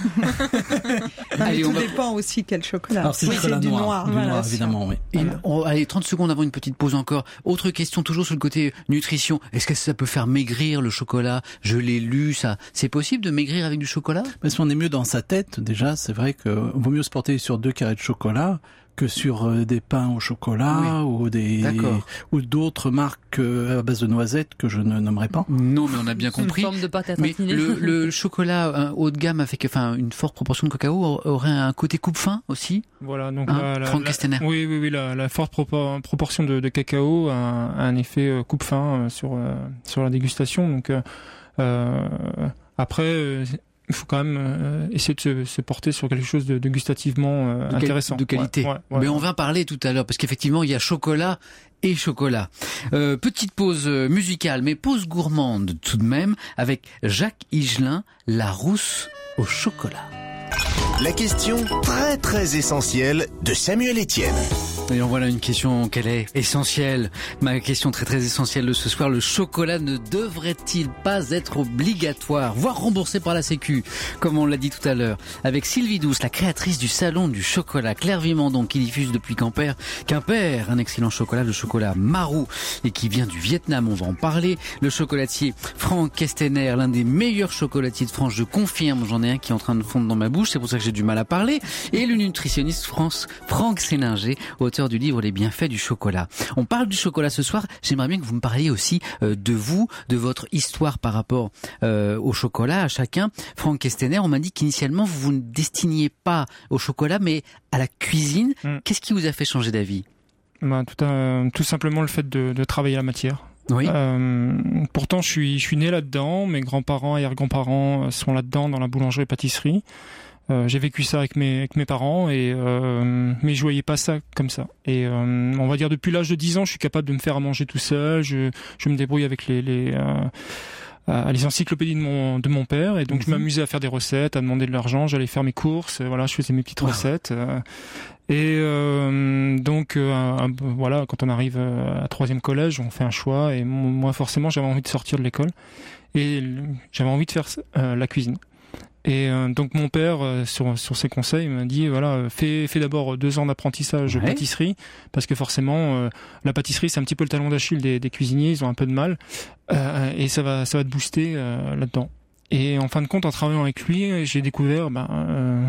Allez, on tout va- dépend aussi quel chocolat. Alors c'est Oui, le chocolat du noir, noir. du Voilà, noir sûr. évidemment, oui. Et on- allez, trente secondes avant une petite pause encore. Autre question, toujours sur le côté nutrition. Est-ce que ça peut faire maigrir le chocolat? Je l'ai lu, ça. C'est possible de maigrir avec du chocolat? Parce qu'on est mieux dans sa tête, déjà, c'est vrai que vaut mieux se porter sur deux carrés de chocolat que sur euh, des pains au chocolat ou des D'accord. ou d'autres marques euh, à base de noisettes que je ne nommerai pas. Non, mais on a bien C'est une compris. forme de pâte à Mais tartiner. le, le chocolat euh, haut de gamme avec enfin une forte proportion de cacao aurait un côté coupe-fin aussi. Voilà, donc Hein, la, la- Franck la- Castaner. oui, oui, oui, la, la forte propor- proportion de, de cacao a un, a un effet euh, coupe-fin euh, sur euh, sur la dégustation. Donc euh, euh, après, euh, il faut quand même euh, essayer de se, se porter sur quelque chose de, de gustativement euh, De quali- intéressant, de qualité. Ouais, ouais, ouais. Mais on va en parler tout à l'heure parce qu'effectivement il y a chocolat et chocolat. Euh, petite pause euh, musicale, mais pause gourmande tout de même avec Jacques Higelin, La rousse au chocolat. La question très très essentielle de Samuel Etienne. Et en voilà une question qu'elle est essentielle. Ma question très très essentielle de ce soir, le chocolat ne devrait-il pas être obligatoire, voire remboursé par la Sécu, comme on l'a dit tout à l'heure, avec Sylvie Douce, la créatrice du salon du chocolat, Claire Vimandon, qui diffuse depuis Quimper, Quimper, un excellent chocolat, le chocolat Marou, et qui vient du Vietnam, on va en parler, le chocolatier Franck Castaner, l'un des meilleurs chocolatiers de France, je confirme, j'en ai un qui est en train de fondre dans ma bouche, c'est pour ça que j'ai du mal à parler, et le nutritionniste France, Franck Séninger, auteur du livre Les bienfaits du chocolat. On parle du chocolat ce soir, j'aimerais bien que vous me parliez aussi euh, de vous, de votre histoire par rapport euh, au chocolat, à chacun. Franck Castaner, on m'a dit qu'initialement vous vous ne destiniez pas au chocolat mais à la cuisine. Mm. Qu'est-ce qui vous a fait changer d'avis? Ben, tout, un- tout simplement le fait de, de travailler la matière. Oui. Euh, pourtant, je suis, je suis né là-dedans. Mes grands-parents et arrière-grands-parents sont là-dedans dans la boulangerie et pâtisserie. Euh, j'ai vécu ça avec mes, avec mes parents, et euh, mais je voyais pas ça comme ça. Et euh, on va dire depuis l'âge de dix ans, je suis capable de me faire à manger tout seul. Je, je me débrouille avec les, les, euh, euh, les encyclopédies de mon, de mon père, et donc Mhm. je m'amusais à faire des recettes, à demander de l'argent. J'allais faire mes courses. euh, Voilà, je faisais mes petites Wow. recettes. euh, et euh, donc euh, un- un- voilà, quand on arrive euh, à troisième collège, on fait un choix, et mo- moi forcément j'avais envie de sortir de l'école, et le- j'avais envie de faire euh, la cuisine. Et euh, donc mon père, euh, sur, sur ses conseils, m'a dit voilà, euh, fais, fais d'abord deux ans d'apprentissage de Ouais. pâtisserie, parce que forcément euh, la pâtisserie c'est un petit peu le talon d'Achille des, des cuisiniers, ils ont un peu de mal, euh, et ça va, ça va te booster euh, là-dedans. Et en fin de compte, en travaillant avec lui, j'ai découvert ben, euh,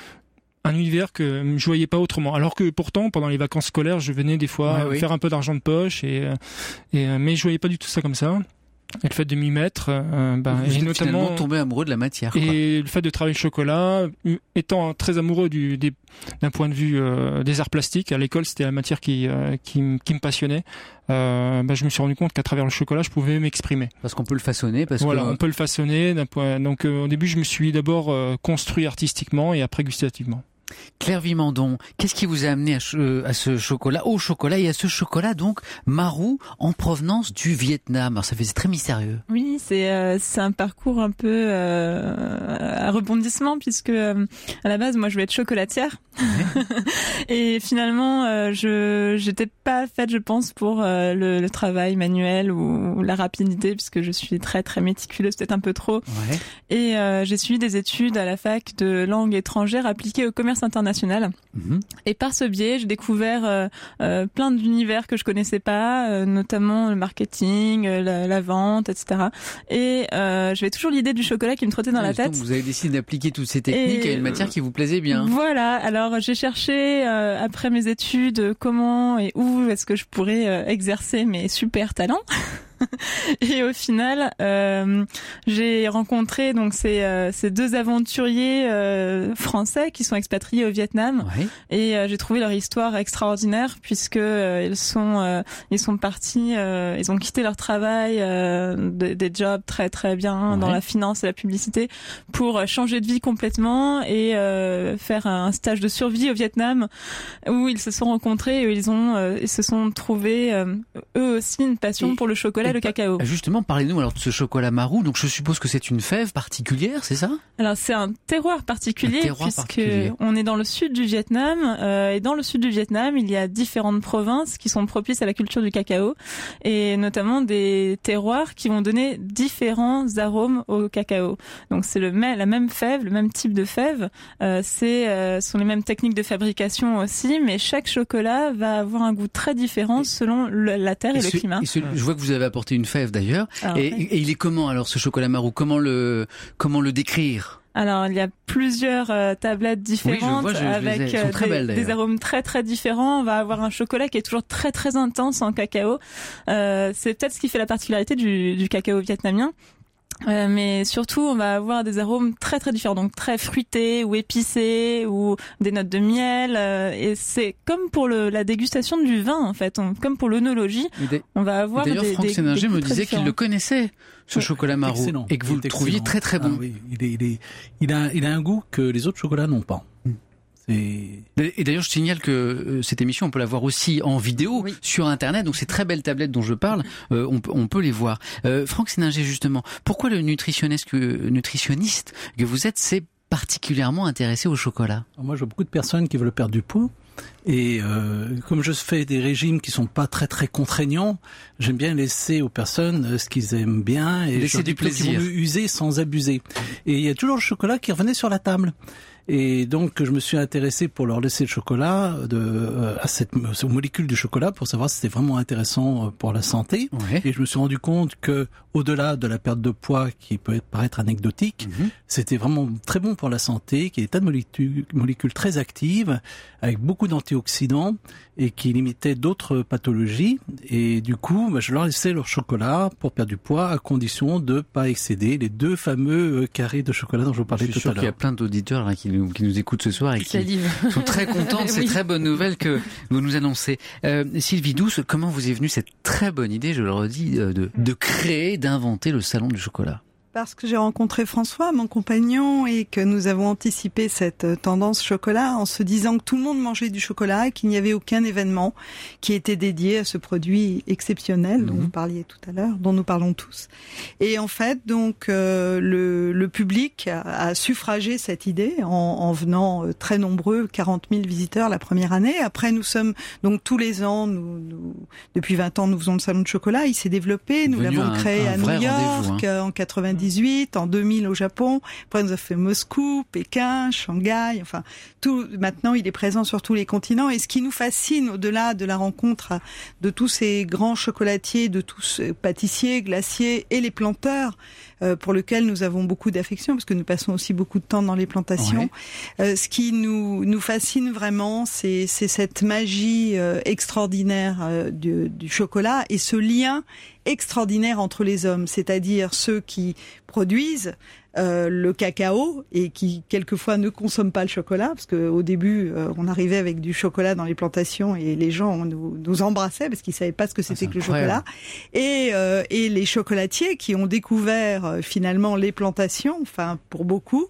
un univers que je voyais pas autrement. Alors que pourtant, pendant les vacances scolaires, je venais des fois Ouais, euh, oui. faire un peu d'argent de poche, et, euh, et euh, mais je voyais pas du tout ça comme ça. Et le fait de m'y mettre, euh, ben, Vous et êtes notamment finalement tombé amoureux de la matière. quoi. et le fait de travailler le chocolat, euh, étant très amoureux du, des, d'un point de vue euh, des arts plastiques, à l'école c'était la matière qui, euh, qui, m- qui me passionnait, euh, ben, je me suis rendu compte qu'à travers le chocolat je pouvais m'exprimer. Parce qu'on peut le façonner, parce Voilà, que on peut le façonner d'un point. Donc euh, au début je me suis d'abord euh, construit artistiquement et après gustativement. Claire Vimandon, qu'est-ce qui vous a amené à, ch- euh, à ce chocolat, au chocolat et à ce chocolat donc Marou en provenance du Vietnam? Alors ça fait c'est très mystérieux. Oui, c'est euh, c'est un parcours un peu euh, à rebondissement, puisque euh, à la base moi je voulais être chocolatière et finalement euh, je j'étais pas faite, je pense, pour euh, le, le travail manuel ou, ou la rapidité, puisque je suis très très méticuleuse, peut-être un peu trop. Ouais. Et euh, j'ai suivi des études à la fac de langue étrangère appliquée au commerce international. Mhm. Et par ce biais, j'ai découvert euh, euh, plein d'univers que je connaissais pas, euh, notamment le marketing, euh, la, la vente, et cetera. Et euh, j'avais toujours l'idée du chocolat qui me trottait dans la Ouais, donc tête. vous avez décidé d'appliquer toutes ces techniques Et, à une matière qui vous plaisait bien. Voilà. Alors j'ai cherché euh, après mes études euh, comment et où est-ce que je pourrais euh, exercer mes super talents. Et au final, euh, j'ai rencontré donc ces, euh, ces deux aventuriers euh, français qui sont expatriés au Vietnam. Ouais. Et euh, j'ai trouvé leur histoire extraordinaire, puisque euh, ils sont euh, ils sont partis, euh, ils ont quitté leur travail, euh, de- des jobs très très bien dans Ouais. la finance et la publicité, pour euh, changer de vie complètement et euh, faire un stage de survie au Vietnam, où ils se sont rencontrés et où ils ont euh, ils se sont trouvés euh, eux aussi une passion Et- pour le chocolat le cacao. Justement, parlez-nous alors de ce chocolat Marou. Donc je suppose que c'est une fève particulière, c'est ça? Alors c'est un terroir particulier, un terroir puisque particulier. on est dans le sud du Vietnam, euh, et dans le sud du Vietnam, il y a différentes provinces qui sont propices à la culture du cacao, et notamment des terroirs qui vont donner différents arômes au cacao. Donc c'est le même, la même fève, le même type de fève, euh, c'est euh, sont les mêmes techniques de fabrication aussi, mais chaque chocolat va avoir un goût très différent selon le, la terre et, et ce, le climat. Et ce, je vois que vous avez apporté une fève d'ailleurs. Alors, et, oui. et il est comment alors ce chocolat Marou? Comment le comment le décrire? Alors, il y a plusieurs euh, tablettes différentes, oui, je vois, je, avec je les ai, euh, des, belles, des arômes très très différents. On va avoir un chocolat qui est toujours très très intense en cacao. Euh, c'est peut-être ce qui fait la particularité du, du cacao vietnamien. Euh, mais surtout, on va avoir des arômes très très différents, donc très fruités ou épicés ou des notes de miel. Euh, et c'est comme pour le, la dégustation du vin en fait, on, comme pour l'œnologie, on va avoir d'ailleurs, des. Franck des, Séninger des me disait qu'il le connaissait, ce oui, chocolat Marou, excellent. et que vous le trouviez excellent. très très bon. Ah, oui, il, est, il, est, il, a, il a un goût que les autres chocolats n'ont pas. Et d'ailleurs, je signale que euh, cette émission, on peut la voir aussi en vidéo oui. sur Internet. Donc, ces très belles tablettes dont je parle, euh, on, on peut les voir. Euh, Franck Séninger, justement, pourquoi le nutritionniste que, nutritionniste que vous êtes s'est particulièrement intéressé au chocolat? Moi, je vois beaucoup de personnes qui veulent perdre du poids. Et euh, comme je fais des régimes qui sont pas très très contraignants, j'aime bien laisser aux personnes ce qu'ils aiment bien et laisser du plaisir, user sans abuser. Et il y a toujours le chocolat qui revenait sur la table. Et donc je me suis intéressé pour leur laisser le chocolat, de, euh, à cette aux molécules du chocolat, pour savoir si c'était vraiment intéressant pour la santé. Ouais. Et je me suis rendu compte que, au-delà de la perte de poids qui peut paraître anecdotique, mm-hmm. c'était vraiment très bon pour la santé, qu'il y a des tas de molécules, molécules très actives, avec beaucoup d'antioxydants et qui limitaient d'autres pathologies. Et du coup, bah, je leur laissais leur chocolat pour perdre du poids, à condition de pas excéder les deux fameux carrés de chocolat dont je vous parlais tout à l'heure. Je suis sûr qu'il y a plein d'auditeurs là qui nous, qui nous écoutent ce soir et qui Salive. sont très contents de ces oui. très bonnes nouvelles que vous nous annoncez. Euh, Sylvie Douce, comment vous est venue cette très bonne idée, je le redis, de, de créer, d'inventer le salon du chocolat? Parce que j'ai rencontré François, mon compagnon, et que nous avons anticipé cette tendance chocolat en se disant que tout le monde mangeait du chocolat et qu'il n'y avait aucun événement qui était dédié à ce produit exceptionnel mmh. dont vous parliez tout à l'heure, dont nous parlons tous. Et en fait, donc, euh, le, le public a, a suffragé cette idée en, en venant très nombreux, quarante mille visiteurs la première année. Après, nous sommes, donc tous les ans, nous, nous, depuis vingt ans, nous faisons le salon de chocolat. Il s'est développé, nous l'avons un, créé un à New York hein. en quatre-vingt-dix-huit, en deux mille au Japon, après nous avons fait Moscou, Pékin, Shanghai, enfin tout. Maintenant, il est présent sur tous les continents. Et ce qui nous fascine, au-delà de la rencontre de tous ces grands chocolatiers, de tous ces pâtissiers, glaciers et les planteurs, euh, pour lesquels nous avons beaucoup d'affection, parce que nous passons aussi beaucoup de temps dans les plantations. Ouais. Euh, ce qui nous nous fascine vraiment, c'est c'est cette magie euh, extraordinaire euh, du, du chocolat et ce lien extraordinaire entre les hommes, c'est-à-dire ceux qui produisent euh, le cacao et qui quelquefois ne consomment pas le chocolat, parce que au début euh, on arrivait avec du chocolat dans les plantations et les gens nous, nous embrassaient parce qu'ils savaient pas ce que c'était ah, que le chocolat, et euh, et les chocolatiers qui ont découvert euh, finalement les plantations, enfin pour beaucoup,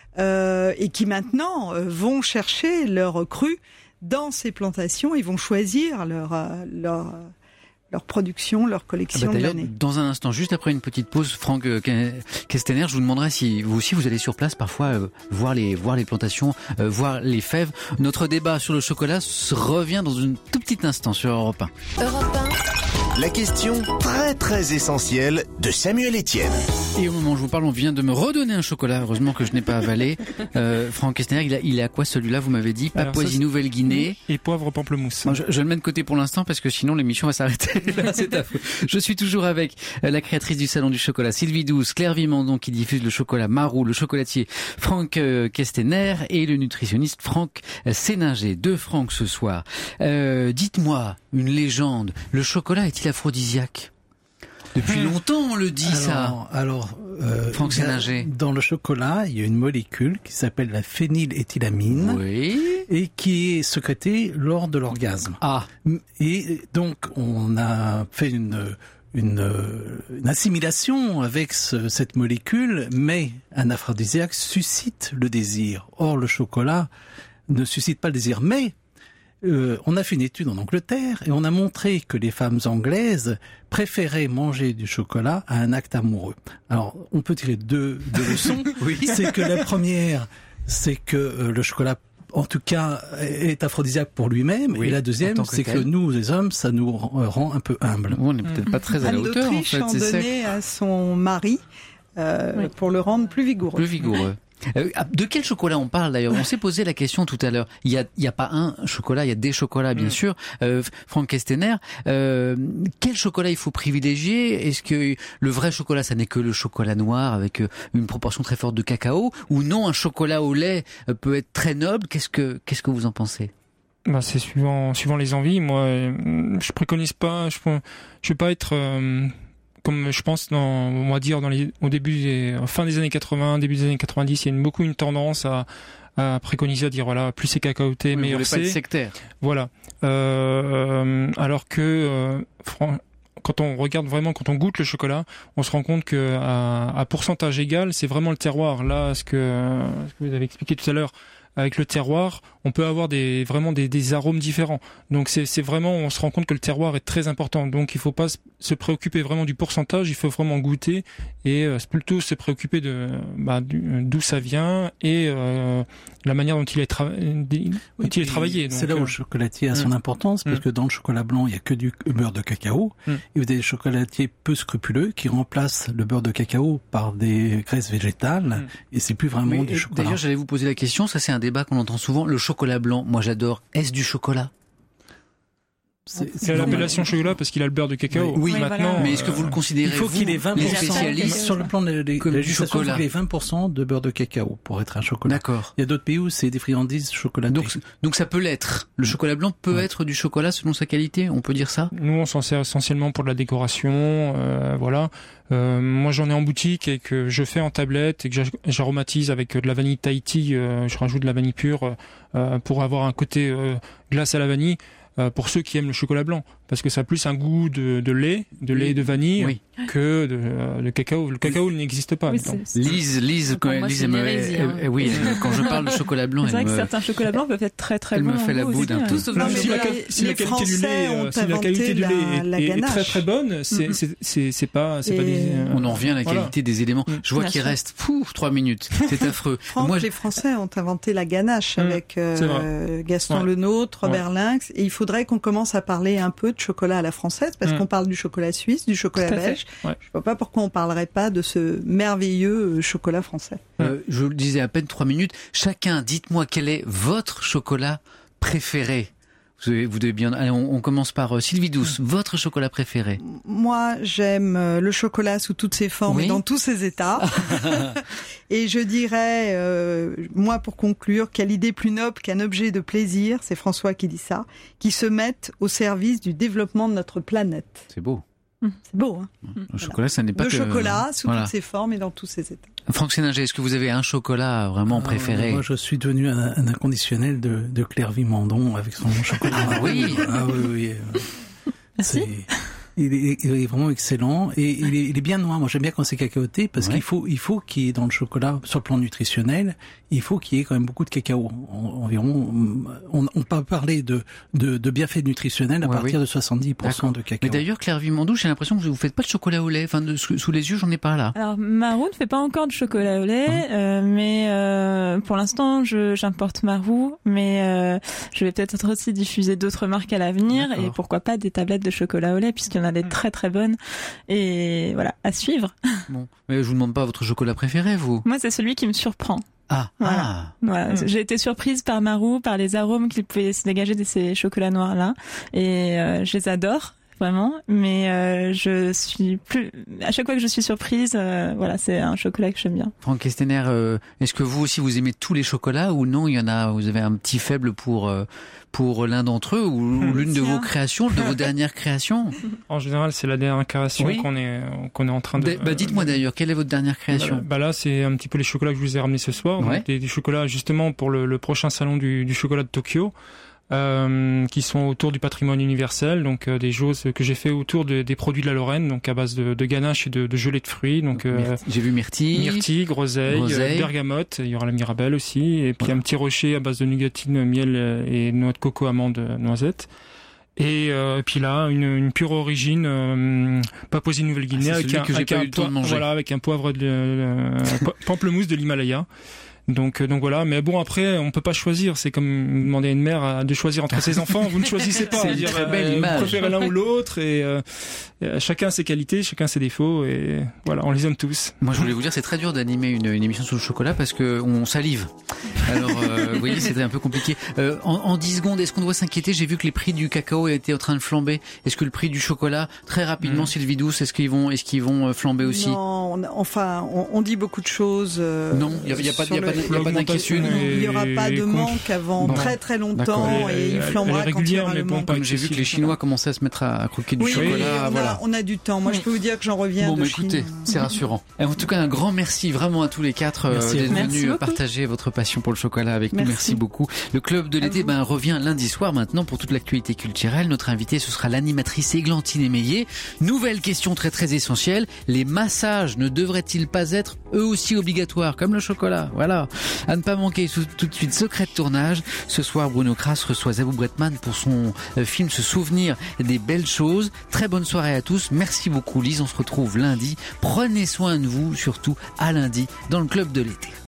euh, et qui maintenant euh, vont chercher leur cru dans ces plantations, ils vont choisir leur euh, leur leur production, leur collection ah bah de l'année. Dans un instant, juste après une petite pause, Franck Castaner, je vous demanderai si vous aussi vous allez sur place parfois euh, voir les voir les plantations, euh, voir les fèves. Notre débat sur le chocolat se revient dans un tout petit instant sur Europe un. Europe un. La question très très essentielle de Samuel Etienne. Et au moment où je vous parle, on vient de me redonner un chocolat. Heureusement que je n'ai pas avalé. Euh, Franck Castaner, il a, il a quoi celui-là? Vous m'avez dit Papouasie-Nouvelle-Guinée et poivre pamplemousse. Moi, je, je le mets de côté pour l'instant parce que sinon l'émission va s'arrêter. Là, c'est à vous. Je suis toujours avec la créatrice du salon du chocolat, Sylvie Douce, Claire Vimandon qui diffuse le chocolat Marou, le chocolatier Franck Castaner et le nutritionniste Franck Séninger. Deux Franck ce soir. Euh, dites-moi, une légende, le chocolat est-il aphrodisiaque? Depuis longtemps, on le dit, alors, ça. Alors, euh, Franck Séninger. Dans le chocolat, il y a une molécule qui s'appelle la phényléthylamine, oui. et qui est sécrétée lors de l'orgasme. Ah. Et donc, on a fait une une, une assimilation avec ce, cette molécule, mais un aphrodisiaque suscite le désir. Or, le chocolat ne suscite pas le désir, mais euh, on a fait une étude en Angleterre et on a montré que les femmes anglaises préféraient manger du chocolat à un acte amoureux. Alors, on peut tirer deux, deux leçons. Oui. C'est que la première, c'est que euh, le chocolat, en tout cas, est aphrodisiaque pour lui-même. Oui, et la deuxième, c'est que nous, les hommes, ça nous rend un peu humbles. On n'est peut-être pas très à la hauteur, en fait. Anne d'Autriche en donnait à son mari euh, oui. pour le rendre plus vigoureux. Plus vigoureux. Euh, de quel chocolat on parle d'ailleurs? On s'est posé la question tout à l'heure. Il y a, il y a pas un chocolat, il y a des chocolats bien mmh. sûr. Euh, Franck Castaner, euh, quel chocolat il faut privilégier? Est-ce que le vrai chocolat, ça n'est que le chocolat noir avec une proportion très forte de cacao, ou non, un chocolat au lait peut être très noble? Qu'est-ce que, qu'est-ce que vous en pensez? Bah, c'est suivant, suivant les envies. Moi, je préconise pas. Je, je vais pas être euh... comme je pense, dans, on va dire, dans les, au début, des, fin des années quatre-vingts, début des années quatre-vingt-dix, il y a une, beaucoup une tendance à, à préconiser, à dire voilà, plus c'est cacaoté, oui, meilleur c'est. Pas de sectaire. Voilà. Euh, alors que, euh, fran- quand on regarde vraiment, quand on goûte le chocolat, on se rend compte que à, à pourcentage égal, c'est vraiment le terroir. Là, ce que, ce que vous avez expliqué tout à l'heure. Avec le terroir, on peut avoir des, vraiment des, des arômes différents. Donc c'est, c'est vraiment, on se rend compte que le terroir est très important. Donc il faut pas se préoccuper vraiment du pourcentage, il faut vraiment goûter et euh, plutôt se préoccuper de bah, du, d'où ça vient et euh, la manière dont il est, tra- dont oui, il est travaillé. Donc, c'est là où le chocolatier a son mmh. importance, parce mmh. que dans le chocolat blanc, il y a que du beurre de cacao. Mmh. Et vous avez des chocolatiers peu scrupuleux qui remplacent le beurre de cacao par des graisses végétales, mmh. et c'est plus vraiment Mais, du chocolat. D'ailleurs, j'allais vous poser la question, ça c'est un débat qu'on entend souvent, le chocolat blanc, moi j'adore. Est-ce du chocolat? C'est, c'est l'appellation chocolat parce qu'il a le beurre de cacao. Oui, oui maintenant. Mais est-ce que vous le considérez? Il faut vous, qu'il ait vingt pour cent les spécialistes sur le plan de la, comme du chocolat. Il faut qu'il ait vingt pour cent de beurre de cacao pour être un chocolat. D'accord. Il y a d'autres pays où c'est des friandises chocolatées. Donc, donc ça peut l'être. Le chocolat blanc peut ouais. être du chocolat selon sa qualité. On peut dire ça? Nous, on s'en sert essentiellement pour de la décoration. Euh, voilà. Euh, moi, j'en ai en boutique et que je fais en tablette et que j'aromatise avec de la vanille Tahiti. Euh, je rajoute de la vanille pure euh, pour avoir un côté euh, glace à la vanille. Pour ceux qui aiment le chocolat blanc, parce que ça a plus un goût de, de lait, de lait et de vanille, oui. que de, de cacao. Le cacao n'existe pas. Oui, Lise, Lise, quand elle Lise, me, oui, quand je parle de chocolat blanc, c'est vrai que me, certains chocolats blancs peuvent être très très elle bons. Elle me fait la boue d'un peu. Si la qualité du lait, si la qualité du lait est très très bonne, c'est c'est c'est c'est pas c'est pas des. On en revient à la qualité des éléments. Je vois qu'il reste pouf trois minutes. C'est affreux. Moi, les Français ont inventé la ganache avec Gaston Lenôtre, Robert Lynx, et il faut faudrait qu'on commence à parler un peu de chocolat à la française, parce mmh. qu'on parle du chocolat suisse, du chocolat belge. Ouais. Je ne vois pas pourquoi on ne parlerait pas de ce merveilleux chocolat français. Euh, je le disais à peine trois minutes. Chacun, dites-moi quel est votre chocolat préféré. Vous devez, vous devez bien. Allez, on, on commence par euh, Sylvie Douce. Mmh. Votre chocolat préféré? Moi, j'aime euh, le chocolat sous toutes ses formes oui. et dans tous ses états. Et je dirais, euh, moi, pour conclure, quelle idée plus noble qu'un objet de plaisir, c'est François qui dit ça, qui se mette au service du développement de notre planète. C'est beau. C'est beau, hein. Le voilà. chocolat, ça n'est pas le que... chocolat sous voilà. toutes ses formes et dans tous ses états. Franck Séninger, est-ce que vous avez un chocolat vraiment ah, préféré? Moi, je suis devenu un, un inconditionnel de, de Claire Vimandon avec son chocolat. Ah oui. Ah oui, oui. Merci. Il est, il est vraiment excellent et il est, il est bien noir. Moi, j'aime bien quand c'est cacaoté parce ouais. qu'il faut, il faut qu'il y ait dans le chocolat, sur le plan nutritionnel, il faut qu'il y ait quand même beaucoup de cacao. En, environ, on, on peut parler de, de, de bienfaits nutritionnels à ouais, partir oui. de soixante-dix pour cent D'accord. de cacao. Mais d'ailleurs, Claire Vimandou, j'ai l'impression que vous faites pas de chocolat au lait. Enfin, de, sous, sous les yeux, j'en ai pas là. Alors, Marou ne fait pas encore de chocolat au lait, hum. euh, mais euh, pour l'instant, je, j'importe Marou, mais euh, je vais peut-être aussi diffuser d'autres marques à l'avenir. D'accord. Et pourquoi pas des tablettes de chocolat au lait, puisqu'il y en a des hum. très très bonnes. Et voilà, à suivre. Bon, mais je vous demande pas votre chocolat préféré, vous? Moi, c'est celui qui me surprend. Ah, voilà. ah. Voilà. Mmh. J'ai été surprise par Marou, par les arômes qu'il pouvait se dégager de ces chocolats noirs là, et euh, je les adore vraiment. Mais euh, je suis plus à chaque fois que je suis surprise, euh, voilà, c'est un chocolat que j'aime bien. Franck Castaner, euh, est-ce que vous aussi vous aimez tous les chocolats ou non? Il y en a, vous avez un petit faible pour euh, pour l'un d'entre eux ou, ou l'une de vos créations, de vos dernières créations? En général, c'est la dernière création oui. qu'on est qu'on est en train de. Bah, dites-moi d'ailleurs, quelle est votre dernière création? Bah, bah là, c'est un petit peu les chocolats que je vous ai ramenés ce soir, ouais. donc des, des chocolats justement pour le, le prochain salon du, du chocolat de Tokyo. Euh, qui sont autour du patrimoine universel, donc euh, des choses que j'ai fait autour de, des produits de la Lorraine, donc à base de, de ganache et de, de gelée de fruits. Donc euh, j'ai vu myrtille, myrtille, groseille, groseille. Euh, bergamote. Il y aura la mirabelle aussi, et puis voilà. Un petit rocher à base de nougatine, miel et noix de coco, amande, noisette. Et euh, puis là, une, une pure origine euh, Papouasie-Nouvelle-Guinée, ah, avec, un, avec, un po- voilà, avec un poivre de euh, pamplemousse de l'Himalaya. Donc, donc voilà, mais bon, après, on peut pas choisir. C'est comme demander à une mère de choisir entre ses enfants. Vous ne choisissez pas. C'est une dire, très belle euh, image. Vous préférez l'un ou l'autre, et euh, chacun a ses qualités, chacun ses défauts, et voilà, on les aime tous. Moi, je voulais vous dire, c'est très dur d'animer une, une émission sur le chocolat parce que on salive. Alors, euh, vous voyez, c'était un peu compliqué. Euh, en, en dix secondes, est-ce qu'on doit s'inquiéter? J'ai vu que les prix du cacao étaient en train de flamber. Est-ce que le prix du chocolat, très rapidement, mmh. Sylvie Douce, est-ce qu'ils vont, est-ce qu'ils vont flamber aussi? Non, on, enfin, on, on dit beaucoup de choses. Euh, non, il n'y a, y a pas, y a pas, le, y a pas d'inquiétude. Il n'y aura pas de manque avant bon. très très longtemps et, et il flambera quand il y aura le manque. Comme j'ai vu que les Chinois commençaient à se mettre à croquer du oui, chocolat. Oui, on, voilà. a, on a du temps. Moi, je peux vous dire que j'en reviens bon, de bah, Chine. Écoutez, c'est rassurant. Et en tout cas, un grand merci vraiment à tous les quatre euh, d'être venus partager votre passion pour le chocolat avec merci. nous. Merci beaucoup. Le club de l'été ben, revient lundi soir maintenant pour toute l'actualité culturelle. Notre invitée, ce sera l'animatrice Églantine Émeillé. Nouvelle question très très essentielle. Les massages ne devraient-ils pas être eux aussi obligatoires comme le chocolat? Voilà. À ne pas manquer tout, tout de suite Secret de tournage. Ce soir, Bruno Kras reçoit Zabou Bretman pour son euh, film Se souvenir des belles choses. Très bonne soirée à tous. Merci beaucoup Lise. On se retrouve lundi. Prenez soin de vous, surtout à lundi dans le club de l'été.